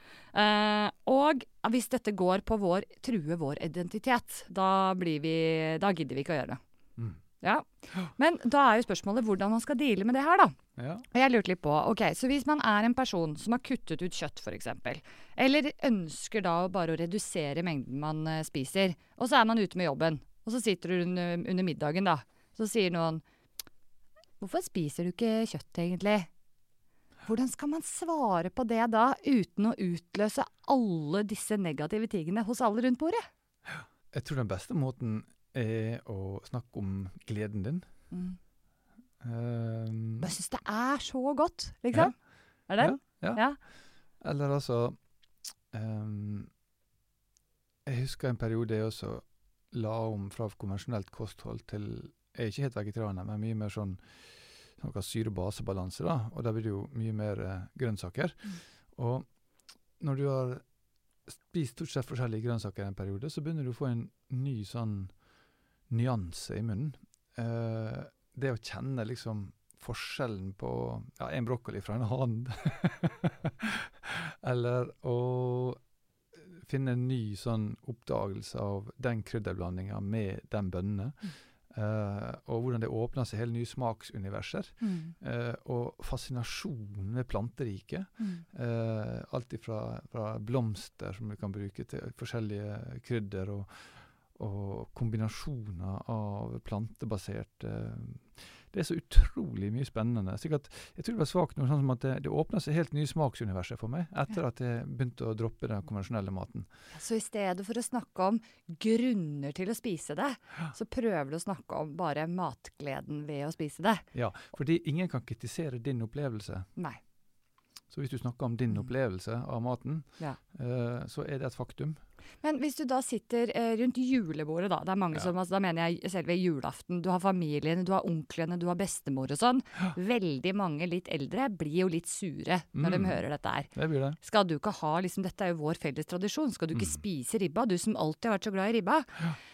Speaker 1: Og hvis dette går på true vår identitet, da gidder vi ikke å gjøre det. Ja. Men da er jo spørsmålet hvordan man skal deale med det her, da.
Speaker 2: Ja.
Speaker 1: Og jeg lurte litt på, så hvis man er en person som har kuttet ut kjøtt, for eksempel, eller ønsker da bare å redusere mengden man spiser, og så er man ute med jobben, og så sitter du under middagen da, så sier noen, hvorfor spiser du ikke kjøtt egentlig? Hvordan skal man svare på det da, uten å utløse alle disse negative tingene hos alle rundt bordet?
Speaker 2: Jeg tror den beste måten er å snakke om gleden din.
Speaker 1: Jeg synes det er så godt, liksom. Ja. Er det?
Speaker 2: Ja. Eller altså, jeg husker en periode jeg også la om fra konvensjonelt kosthold til, jeg er ikke helt vegetarianer, men mye mer sånn syre-basebalanse da, og da blir det jo mye mer grønnsaker. Og når du har spist stort sett forskjellige grønnsaker i en periode, så begynner du å få en ny sånn nyanse i munnen. Det å kjenne liksom forskjellen på en brokkoli fra en annen, eller å finne en ny sånn oppdagelse av den krydderblandingen med den bønnene, og hvordan det åpner seg hele nye smaksuniverser, og fascinasjonen med planteriket, alt fra blomster som vi kan bruke til forskjellige krydder, og kombinasjoner av plantebasert. Det så utrolig mye spennende. Så jeg tror det var svagt noe sånn som at det åpnet seg helt nye smaksuniverser for meg, etter at jeg begynte å droppe den konvensjonelle maten.
Speaker 1: Så i stedet for å snakke om grunner til å spise det, så prøver du å snakke om bare matgleden ved å spise det.
Speaker 2: Ja, fordi ingen kan kritisere din opplevelse.
Speaker 1: Nei.
Speaker 2: Så hvis du snakker om din opplevelse av maten, så det et faktum.
Speaker 1: Men hvis du da sitter rundt julebordet da, det mange som, altså, da mener jeg selve julaften, du har familien, du har onklene, du har bestemor og sånn, veldig mange litt eldre blir jo litt sure når de hører dette her.
Speaker 2: Det blir det.
Speaker 1: Skal du ikke ha, liksom, dette jo vår felles tradisjon, skal du ikke spise ribba, du som alltid har vært så glad i ribba?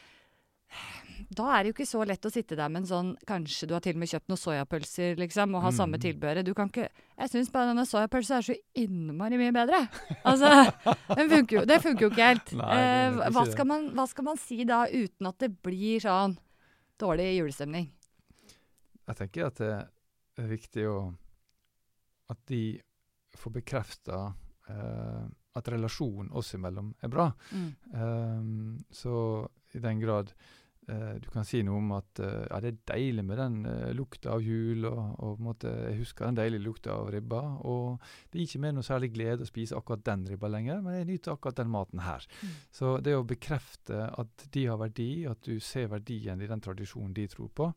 Speaker 1: Da det jo ikke så lett å sitte der med en sånn, kanskje du har til og med kjøpt noen sojapølser, liksom, og ha samme tilbehøret. Du kan ikke, jeg synes bare denne sojapølsen så innmari mye bedre. Altså, det funker jo ikke helt.
Speaker 2: Nei,
Speaker 1: hva skal man si da, uten at det blir sånn dårlig julestemning?
Speaker 2: Jeg tenker at det viktig at de får bekreftet at relasjonen oss imellom bra. Så i den grad du kan si noe om at det deilig med den lukta av jul, og på en måte, jeg husker den deilige lukta av ribba, og det gir ikke mer noe særlig glede å spise akkurat den ribba lenger, men jeg nyter akkurat den maten her. Så det å bekrefte at de har verdi, at du ser verdien i den tradisjonen de tror på,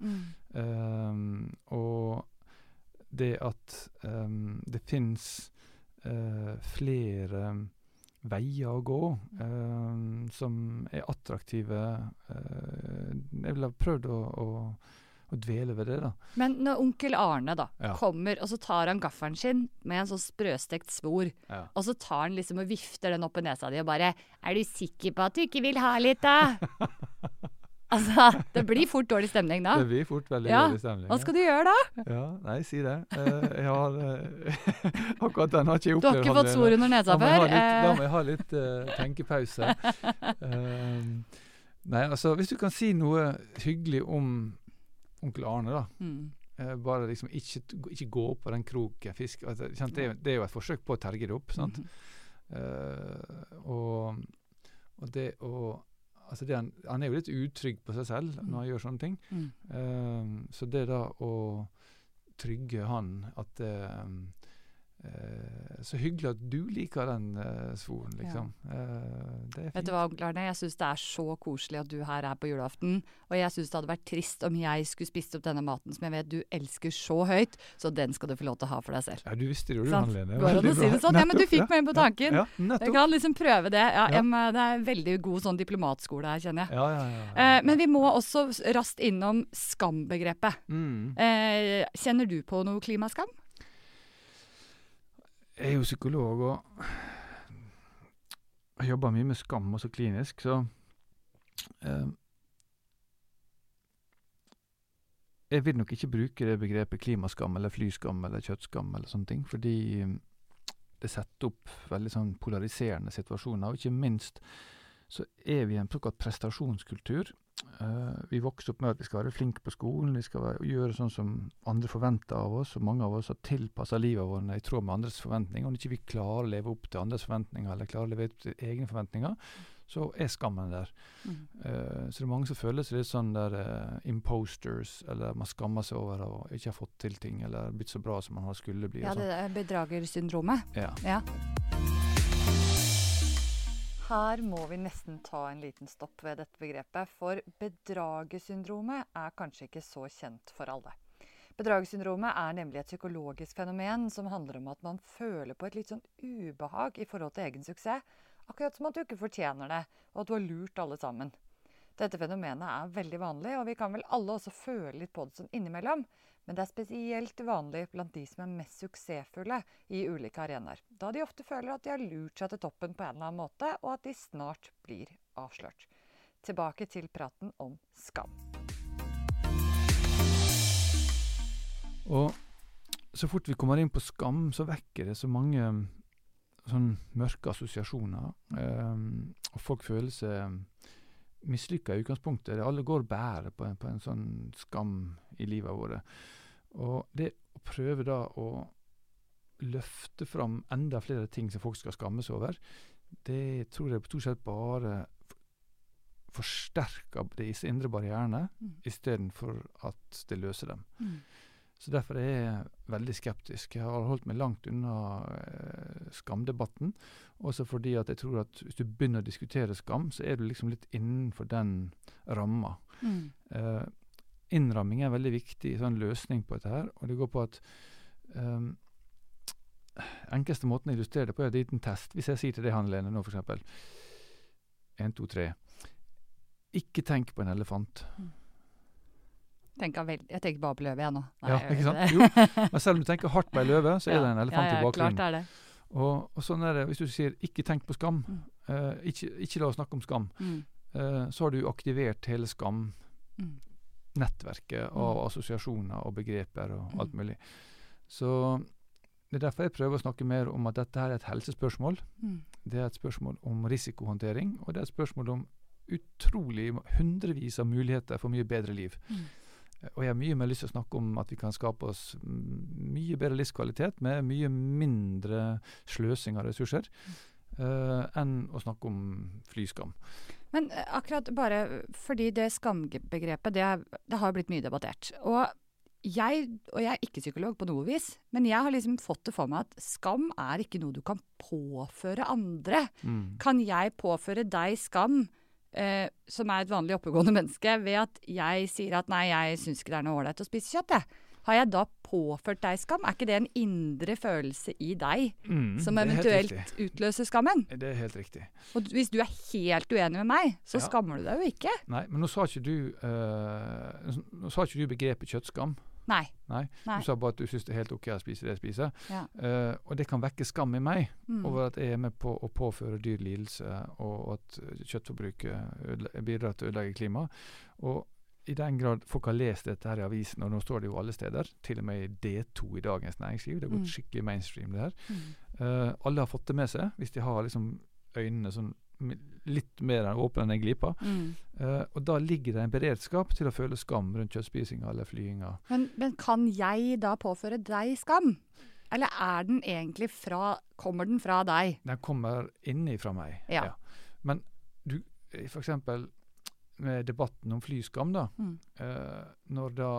Speaker 2: og det at det finnes flere veier å gå, som attraktive. Jeg vil ha prøvd å dvele ved det da. Men
Speaker 1: når onkel Arne da kommer, og så tar han gaffelen sin med en sånn sprøstekt svor, og så tar han liksom og vifter den opp i nesa di og bare, du sikker på at du ikke vil ha litt da? Altså, det blir fort dårlig stemning da.
Speaker 2: Det blir fort veldig dårlig stemning.
Speaker 1: Hva skal du gjøre da?
Speaker 2: Ja, nei, si det. Jeg har akkurat den har ikke jeg opplevd.
Speaker 1: Du har ikke fått svor under nesa før?
Speaker 2: Da må jeg ha litt tenkepause. Nei, altså, hvis du kan si noe hyggelig om onkel Arne da, bare liksom ikke gå på den kroken fisk. Altså, det jo et forsøk på å terge det opp, sant? Og det å altså han jo litt utrygg på seg selv når han gjør sånne ting. Så det da å trygge han at så hyggelig at du liker den svoren, liksom. Det fint.
Speaker 1: Vet du hva, onkel Arne? Jeg synes det så koselig at du her på julaften, og jeg synes det hadde vært trist om jeg skulle spist opp denne maten som jeg vet du elsker så høyt, så den skal du få lov til å ha for deg selv.
Speaker 2: Ja, du visste det jo, Anne-Lene.
Speaker 1: Går det å si det sånn? Ja, men du fikk meg inn på tanken.
Speaker 2: Nettopp.
Speaker 1: Jeg kan liksom prøve det. Det veldig god sånn diplomatskole her, kjenner jeg.
Speaker 2: Ja.
Speaker 1: Men vi må også raskt innom skambegrepet. Kjenner du på noe klimaskam?
Speaker 2: Jeg jo psykolog, og jeg jobber mye med skam, også klinisk, så jeg vil nok ikke bruke det begrepet klimaskam, eller flyskam, eller kjøttskam, eller sånne ting, fordi det setter opp veldig sånn polariserende situasjoner, og ikke minst så vi i en såkalt prestasjonskultur. Vi vokser opp med at vi skal være flinke på skolen, vi skal gjøre sånn som andre forventer av oss, og mange av oss har tilpasset livet vårt i tråd med andres forventninger, og når ikke vi klarer å leve opp til andres forventninger, eller klarer å leve opp til egne forventninger, så skammen der. Så det mange som føler seg litt sånn der imposters, eller man skammer seg over å ikke ha fått til ting, eller blitt så bra som man skulle bli.
Speaker 1: Ja, det bedragersyndromet. Ja. Her må vi nesten ta en liten stopp ved dette begrepet, for bedragersyndromet kanskje ikke så kjent for alle. Bedragersyndromet nemlig et psykologisk fenomen som handler om at man føler på et litt sånn ubehag i forhold til egen suksess, akkurat som at du ikke fortjener det, og at du har lurt alle sammen. Dette fenomenet veldig vanlig, og vi kan vel alle også føle litt på det sånn innimellom. Men det spesielt vanlig blant de som mest suksessfulle i ulike arenaer. Da de ofte føler at de har lurt seg til toppen på en eller annen måte, og at de snart blir avslørt. Tilbake til praten om skam.
Speaker 2: Og så fort vi kommer inn på skam, så vekker det så mange sånn mørke assosiasjoner. Og folk føler seg mislykket i utgangspunktet. Alle går og bærer på en sånn skam i livet våre. Og det å prøve da å løfte fram enda flere ting som folk skal skamme seg over, det tror jeg stort sett bare forsterker disse indre barrierene, i stedet for at det løser dem. Så derfor er jeg veldig skeptisk. Jeg har holdt meg langt unna skamdebatten, også fordi at jeg tror at hvis du begynner å diskutere skam, så er du liksom litt innenfor den ramma. Innramming er en veldig viktig sånn løsning på dette her, og det går på at enkleste måten å illustrere det på er en liten test. Hvis jeg sier til deg, Hanne-Lene, nå for eksempel, 1, 2, 3, ikke tenk på en elefant.
Speaker 1: Jeg tenker bare på løve jeg nå. Nei,
Speaker 2: ja, ikke sant? Jo, men selv om du tenker hardt på en løve, så er det en elefant i bakgrunnen.
Speaker 1: Klart er det.
Speaker 2: Og sånn er det, hvis du sier ikke tenk på skam, ikke la oss snakke om skam, så har du aktivert hele nettverket av assosiasjoner og begreper og alt mulig. Så det er derfor jeg prøver å snakke mer om at dette her er et helsespørsmål. Det er et spørsmål om risikohåndtering, og det er et spørsmål om utrolig hundrevis av muligheter for mye bedre liv. Og jeg har mye mer lyst til å snakke om at vi kan skape oss mye bedre livskvalitet med mye mindre sløsing av ressurser enn å snakke om flyskam.
Speaker 1: Men akkurat bare fordi det skambegrepet, det har blitt mye debattert. Og jeg er ikke psykolog på noe vis, men jeg har liksom fått det for meg at skam er ikke noe du kan påføre andre. Kan jeg påføre deg skam, som er et vanlig oppegående menneske, ved at jeg sier at nei, jeg synes ikke det er noe ålreit å spise kjøtt, Har jeg da påført deg skam? Er ikke det en indre følelse i deg som eventuelt utløser skammen?
Speaker 2: Det er helt riktig.
Speaker 1: Og hvis du er helt uenig med meg, så skammer du deg jo ikke.
Speaker 2: Nei, men nå sa ikke du begrepet kjøttskam.
Speaker 1: Nei.
Speaker 2: Du sa bare at du synes det er helt ok å spise det jeg spiser. Og det kan vekke skam i meg over at jeg er med på å påføre dyr lidelse, og at kjøttforbruket bidrar til å ødelegge klima. Og i den grad folk har lest dette her i avisen, og nå står det jo alle steder, til og med i D2 i Dagens Næringsliv, det har gått skikkelig mainstream det her. Alle har fått det med seg, hvis de har liksom øynene sånn litt mer åpne enn en glipa. Og da ligger det en beredskap til å føle skam rundt kjøttspisinga eller flyinga. Men
Speaker 1: kan jeg da påføre deg skam? Eller er den egentlig kommer den fra deg?
Speaker 2: Den kommer inni fra meg, ja. Men du, for eksempel med debatten om flyskam da, når da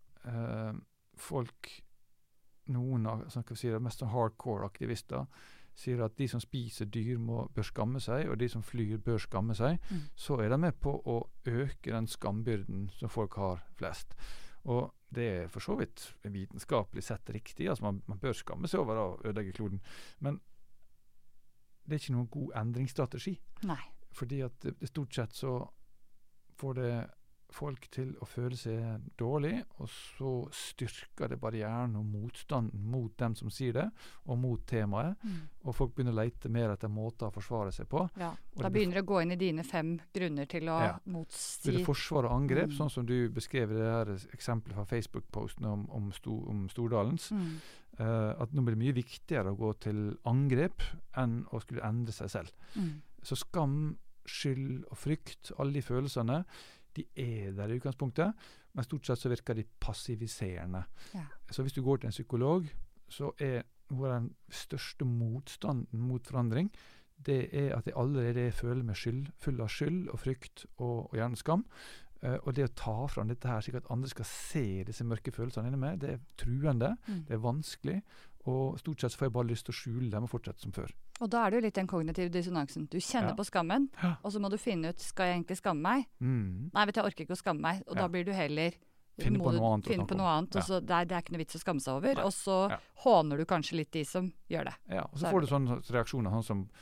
Speaker 2: folk, noen av mest hardcore aktivister, sier at de som spiser dyr bør skamme seg, og de som flyr bør skamme seg, så er de med på å øke den skambyrden som folk har flest. Og det er for så vidt vitenskapelig sett riktig, altså man bør skamme seg over å ødelegge kloden, men det er ikke noen god endringsstrategi.
Speaker 1: Nei.
Speaker 2: Fordi at det stort sett så får det folk til å føle seg dårlig, og så styrker det barrieren og motstanden mot dem som sier det, og mot temaet, og folk begynner å lete mer etter måter å forsvare seg på.
Speaker 1: Ja, da begynner det å gå inn i dine 5 grunner til å motsi.
Speaker 2: Det er forsvar og angrep, sånn som du beskrev det her eksempelet fra Facebook-posten om Stordalens, at nå blir det mye viktigere å gå til angrep enn å skulle endre seg selv. Så skam, skyld og frykt, alle de følelsene, de er der i utgangspunktet, men stort sett så virker de passiviserende. Så hvis du går til en psykolog, så er noe av den største motstanden mot forandring, det er at jeg allerede føler meg full av skyld og frykt og gjerne skam. Og det å ta fram dette her, slik at andre skal se disse mørke følelsene inne med, det er truende, det er vanskelig, og stort sett så får jeg bare lyst til å skjule dem og fortsette som før.
Speaker 1: Og da er det jo litt den kognitive dissonansen. Du kjenner på skammen, og så må du finne ut, skal jeg egentlig skamme meg? Nei, jeg orker ikke å skamme meg, og da blir du heller
Speaker 2: finne på noe annet,
Speaker 1: og så det er ikke noe vits å skamme seg over, og så håner du kanskje litt de som gjør det.
Speaker 2: Ja, og så får du sånne reaksjoner, sånn som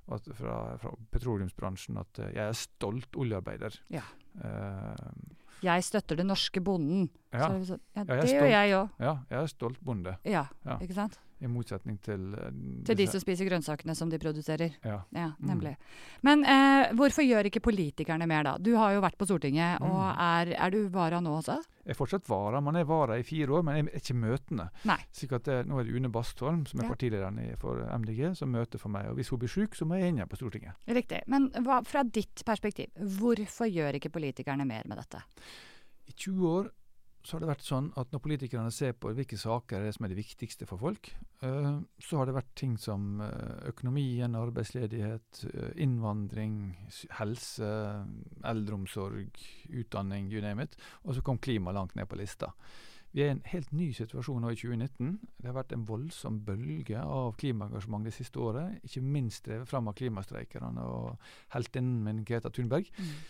Speaker 2: fra petroleumsbransjen at jeg er stolt oljearbeider.
Speaker 1: Ja.
Speaker 2: Eh,
Speaker 1: Jeg støtter den norske bonden.
Speaker 2: Ja.
Speaker 1: Så er det sånn, ja,
Speaker 2: Ja, jeg er
Speaker 1: det gjør
Speaker 2: stolt.
Speaker 1: jeg òg.
Speaker 2: ja, jeg er stolt bonde,
Speaker 1: Ja,
Speaker 2: Ja.
Speaker 1: ikke sant?
Speaker 2: i motsetning til
Speaker 1: Til de som spiser grønnsakene som de produserer.
Speaker 2: Ja.
Speaker 1: Ja, nemlig. Men hvorfor gjør ikke politikerne mer da? Du har jo vært på Stortinget, og er du vara nå også?
Speaker 2: Jeg er fortsatt vara. Man er vara i 4 år, men jeg er ikke møtende.
Speaker 1: Nei.
Speaker 2: Slik at nå er det Une Bastholm, som er
Speaker 1: Ja.
Speaker 2: partilederen for MDG, som møter for meg. Og hvis hun blir syk, så må jeg inn igjen på Stortinget.
Speaker 1: Riktig. Men fra ditt perspektiv, hvorfor gjør ikke politikerne mer med dette?
Speaker 2: I 20 år så har det vært sånn at når politikerne ser på hvilke saker er det som er det viktigste for folk, så har det vært ting som økonomien, arbeidsledighet, innvandring, helse, eldreomsorg, utdanning, you name it. Og så kom klima langt ned på lista. Vi er i en helt ny situasjon nå i 2019. Det har vært en voldsom bølge av klimaengasjement det siste året, ikke minst drevet fram av klimastreikerne og heltinnen min Greta Thunberg.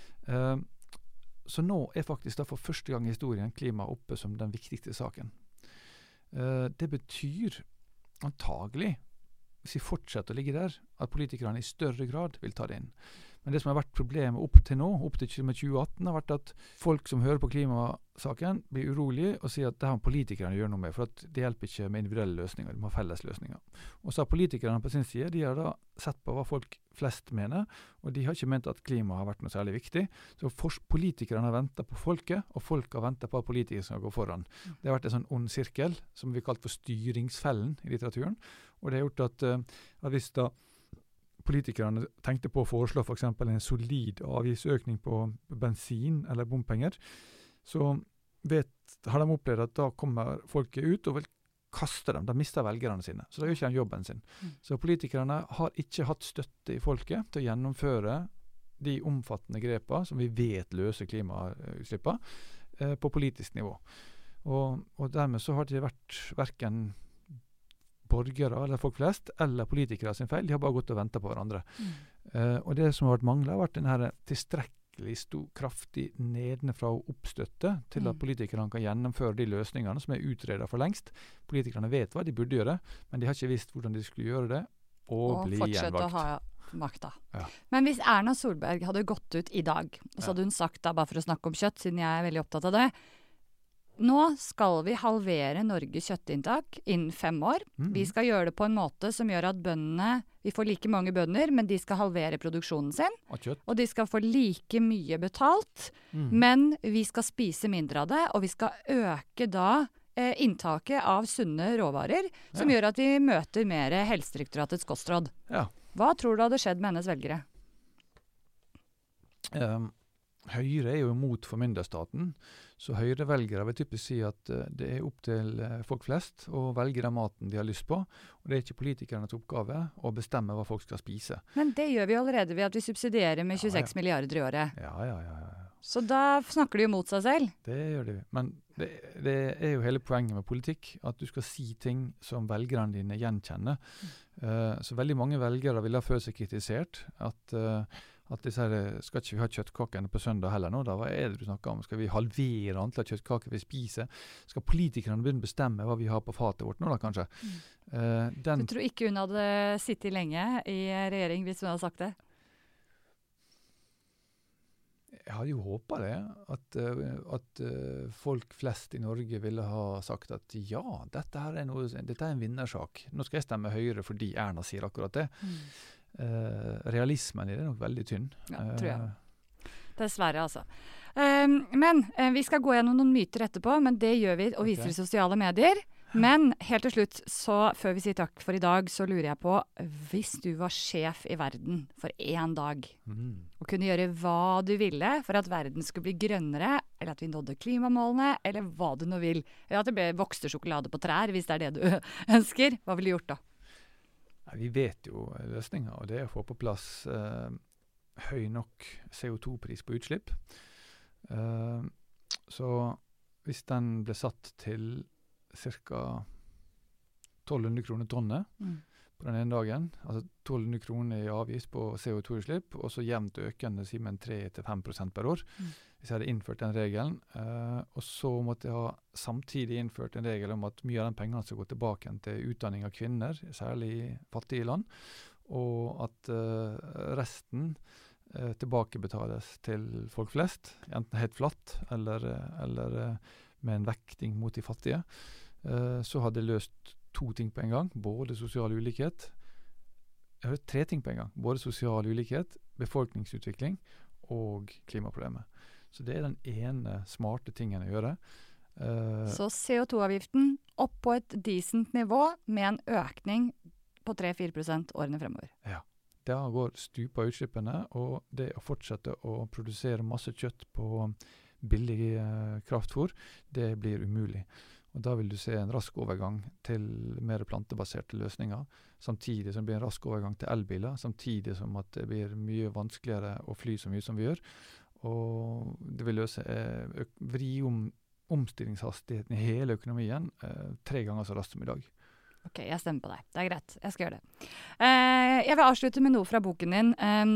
Speaker 2: Så nå er faktisk da for første gang i historien klima oppe som den viktigste saken. Det betyr antagelig, hvis vi fortsetter å ligge der, at politikerne i større grad vil ta det inn. Men det som har vært problemet opp til nå, opp til 2018, har vært at folk som hører på klimasaken blir urolige og sier at det har politikerne gjør noe med, for at det hjelper ikke med individuelle løsninger, de må ha felles løsninger. Og så har politikerne på sin side, de har da sett på hva folk flest mener, og de har ikke ment at klima har vært noe særlig viktig. Så politikerne har ventet på folket, og folk har ventet på at politikere skal gå foran. Det har vært en sånn ond sirkel, som vi kalt for styringsfellen i litteraturen, og det har gjort at hvis da politikerne tenkte på å foreslå for eksempel en solid avgiftsøkning på bensin eller bompenger, så har de opplevd at da kommer folket ut og vil kaste dem, da mister velgerne sine. Så da gjør ikke de jobben sin. Så politikerne har ikke hatt støtte i folket til å gjennomføre de omfattende grepene som vi vet løser klimautslippene på politisk nivå. Og dermed så har det vært hverken borgere eller folk flest, eller politikere sin feil. De har bare gått og ventet på hverandre. Og det som har vært manglet har vært denne tilstrekkelig kraftig nedenfra og oppstøtte til at politikerne kan gjennomføre de løsningene som er utredet for lengst. Politikerne vet hva de burde gjøre, men de har ikke visst hvordan de skulle gjøre det, og bli gjenvalgt.
Speaker 1: Og fortsette å ha makta.
Speaker 2: Ja.
Speaker 1: Men hvis Erna Solberg hadde gått ut i dag, og så hadde hun sagt da, bare for å snakke om kjøtt, siden jeg er veldig opptatt av det, nå skal vi halvere Norges kjøttinntak innen 5 år. Vi skal gjøre det på en måte som gjør at bøndene, vi får like mange bønder, men de skal halvere produksjonen sin. Og de skal få like mye betalt, men vi skal spise mindre av det, og vi skal øke da inntaket av sunne råvarer, som gjør at vi møter mer Helsedirektoratets kostråd.
Speaker 2: Ja.
Speaker 1: Hva tror du hadde skjedd med hennes velgere?
Speaker 2: Høyre er jo imot formynderstaten, så Høyre-velgere vil typisk si at det er opp til folk flest å velge den maten de har lyst på, og det er ikke politikernes oppgave å bestemme hva folk skal spise.
Speaker 1: Men det gjør vi allerede ved at vi subsidierer med 26 milliarder i året.
Speaker 2: Ja.
Speaker 1: Så da snakker de jo mot seg selv.
Speaker 2: Det gjør de. Men det er jo hele poenget med politikk, at du skal si ting som velgerne dine gjenkjenner. Så veldig mange velgere vil ha følt seg kritisert, at disse her, skal ikke vi ha kjøttkakene på søndag heller nå? Da, hva er det du snakker om? Skal vi halvere antall kjøttkaker vi spiser? Skal politikerne begynne å bestemme hva vi har på fatet vårt nå da, kanskje?
Speaker 1: Du tror ikke hun hadde sittet lenge i regjering hvis hun hadde sagt det?
Speaker 2: Jeg hadde jo håpet det, at folk flest i Norge ville ha sagt at ja, dette er en vinnersak. Nå skal jeg stemme Høyre fordi Erna sier akkurat det. Realismen i det er nok veldig tynn.
Speaker 1: Ja, tror jeg. Dessverre, altså. Men vi skal gå gjennom noen myter etterpå, men det gjør vi og viser i sosiale medier. Men helt til slutt, så før vi sier takk for i dag, så lurer jeg på, hvis du var sjef i verden for 1 dag, og kunne gjøre hva du ville for at verden skulle bli grønnere, eller at vi nådde klimamålene, eller hva du nå vil, eller at det ble vokste sjokolade på trær, hvis det er det du ønsker, hva vil du gjort da?
Speaker 2: Vi vet jo løsninger, og det er å få på plass høy nok CO2-pris på utslipp. Så hvis den ble satt til ca. 1200 kroner tonnet på den ene dagen, altså 1200 kroner i avgift på CO2-utslipp, og så jevnt økende, si med 3-5% per år, hvis jeg hadde innført den regelen. Og så måtte jeg ha samtidig innført en regel om at mye av den pengene skal gå tilbake til utdanning av kvinner, særlig i fattige land, og at resten tilbakebetales til folk flest, enten helt flatt eller med en vekting mot de fattige, så hadde det løst 2 ting på en gang, både sosial ulikhet, jeg har 3 ting på en gang, både sosial ulikhet, befolkningsutvikling og klimaproblemet. Så det den ene smarte tingen å gjøre.
Speaker 1: Så CO2-avgiften opp på et decent nivå med en økning på 3-4% årene fremover.
Speaker 2: Ja. Da går stupa utslippene, og det å fortsette å produsere masse kjøtt på billig kraftfôr, det blir umulig. Og da vil du se en rask overgang til mer plantebaserte løsninger, samtidig som det blir en rask overgang til elbiler, samtidig som at det blir mye vanskeligere å fly så mye som vi gjør. Og det vil løse vri om omstillingshastigheten i hele økonomien 3 ganger så raskt som i dag.
Speaker 1: Ok, jeg stemmer på deg. Det er greit. Jeg skal gjøre det. Jeg vil avslutte med noe fra boken din.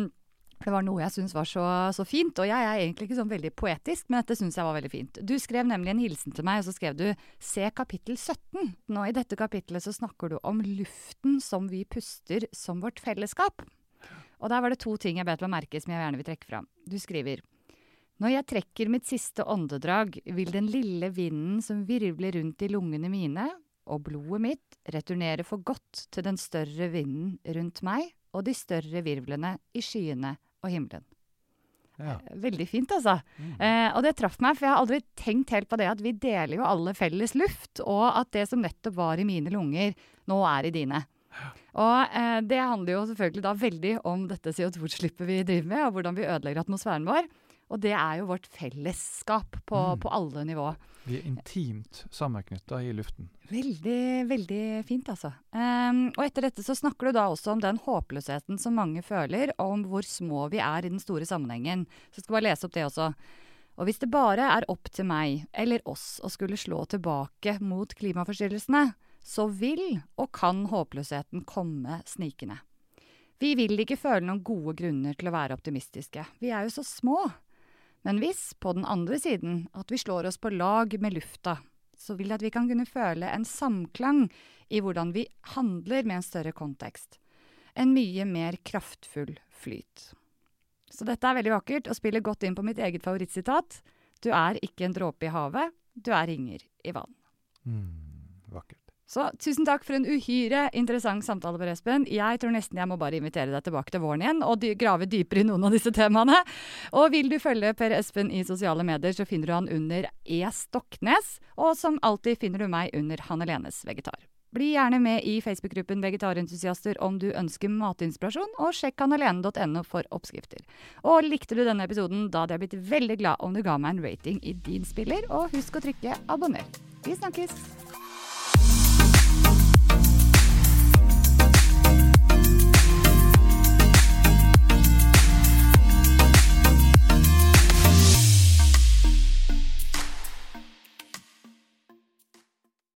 Speaker 1: Det var noe jeg synes var så fint, og jeg er egentlig ikke sånn veldig poetisk, men dette synes jeg var veldig fint. Du skrev nemlig en hilsen til meg, og så skrev du «Se kapittel 17». Nå i dette kapittelet så snakker du om luften som vi puster som vårt fellesskap. Og der var det 2 ting jeg bet meg merke som jeg gjerne vil trekke fram. Du skriver «Når jeg trekker mitt siste åndedrag, vil den lille vinden som virvler rundt i lungene mine, og blodet mitt returnere for godt til den større vinden rundt meg, og de større virvlene i skyene og himmelen». Ja. Veldig fint, altså. Og det traff meg, for jeg har aldri tenkt helt på det at vi deler jo alle felles luft, og at det som nettopp var i mine lunger, nå er i dine. Og det handler jo selvfølgelig da veldig om dette CO2-slippet vi driver med, og hvordan vi ødelegger atmosfæren vår. Og det er jo vårt fellesskap på alle nivå.
Speaker 2: Vi er intimt sammenknyttet i luften.
Speaker 1: Veldig, veldig fint, altså. Og etter dette så snakker du da også om den håpløsheten som mange føler, og om hvor små vi er i den store sammenhengen. Så jeg skal bare lese opp det også. Og hvis det bare er opp til meg, eller oss, å skulle slå tilbake mot klimaforstyrrelsene, så vil og kan håpløsheten komme snikende. Vi vil ikke føle noen gode grunner til å være optimistiske. Vi er jo så små. Men hvis, på den andre siden, at vi slår oss på lag med lufta, så vil det at vi kan kunne føle en samklang i hvordan vi handler med en større kontekst. En mye mer kraftfull flyt. Så dette er veldig vakkert, og spiller godt inn på mitt eget favorittsitat. Du er ikke en dråpe i havet, du er ringer i vann.
Speaker 2: Vakkert.
Speaker 1: Så tusen takk for en uhyre interessant samtale, Per Espen. Jeg tror nesten jeg må bare invitere deg tilbake til våren igjen og grave dypere i noen av disse temaene. Og vil du følge Per Espen i sosiale medier, så finner du han under Stoknes, og som alltid finner du meg under Hanne-Lenes Vegetar. Bli gjerne med i Facebook-gruppen Vegetarentusiaster om du ønsker matinspirasjon, og sjekk hannelene.no for oppskrifter. Og likte du denne episoden, da hadde jeg blitt veldig glad om du ga meg en rating i din spiller, og husk å trykke abonner. Vi snakkes!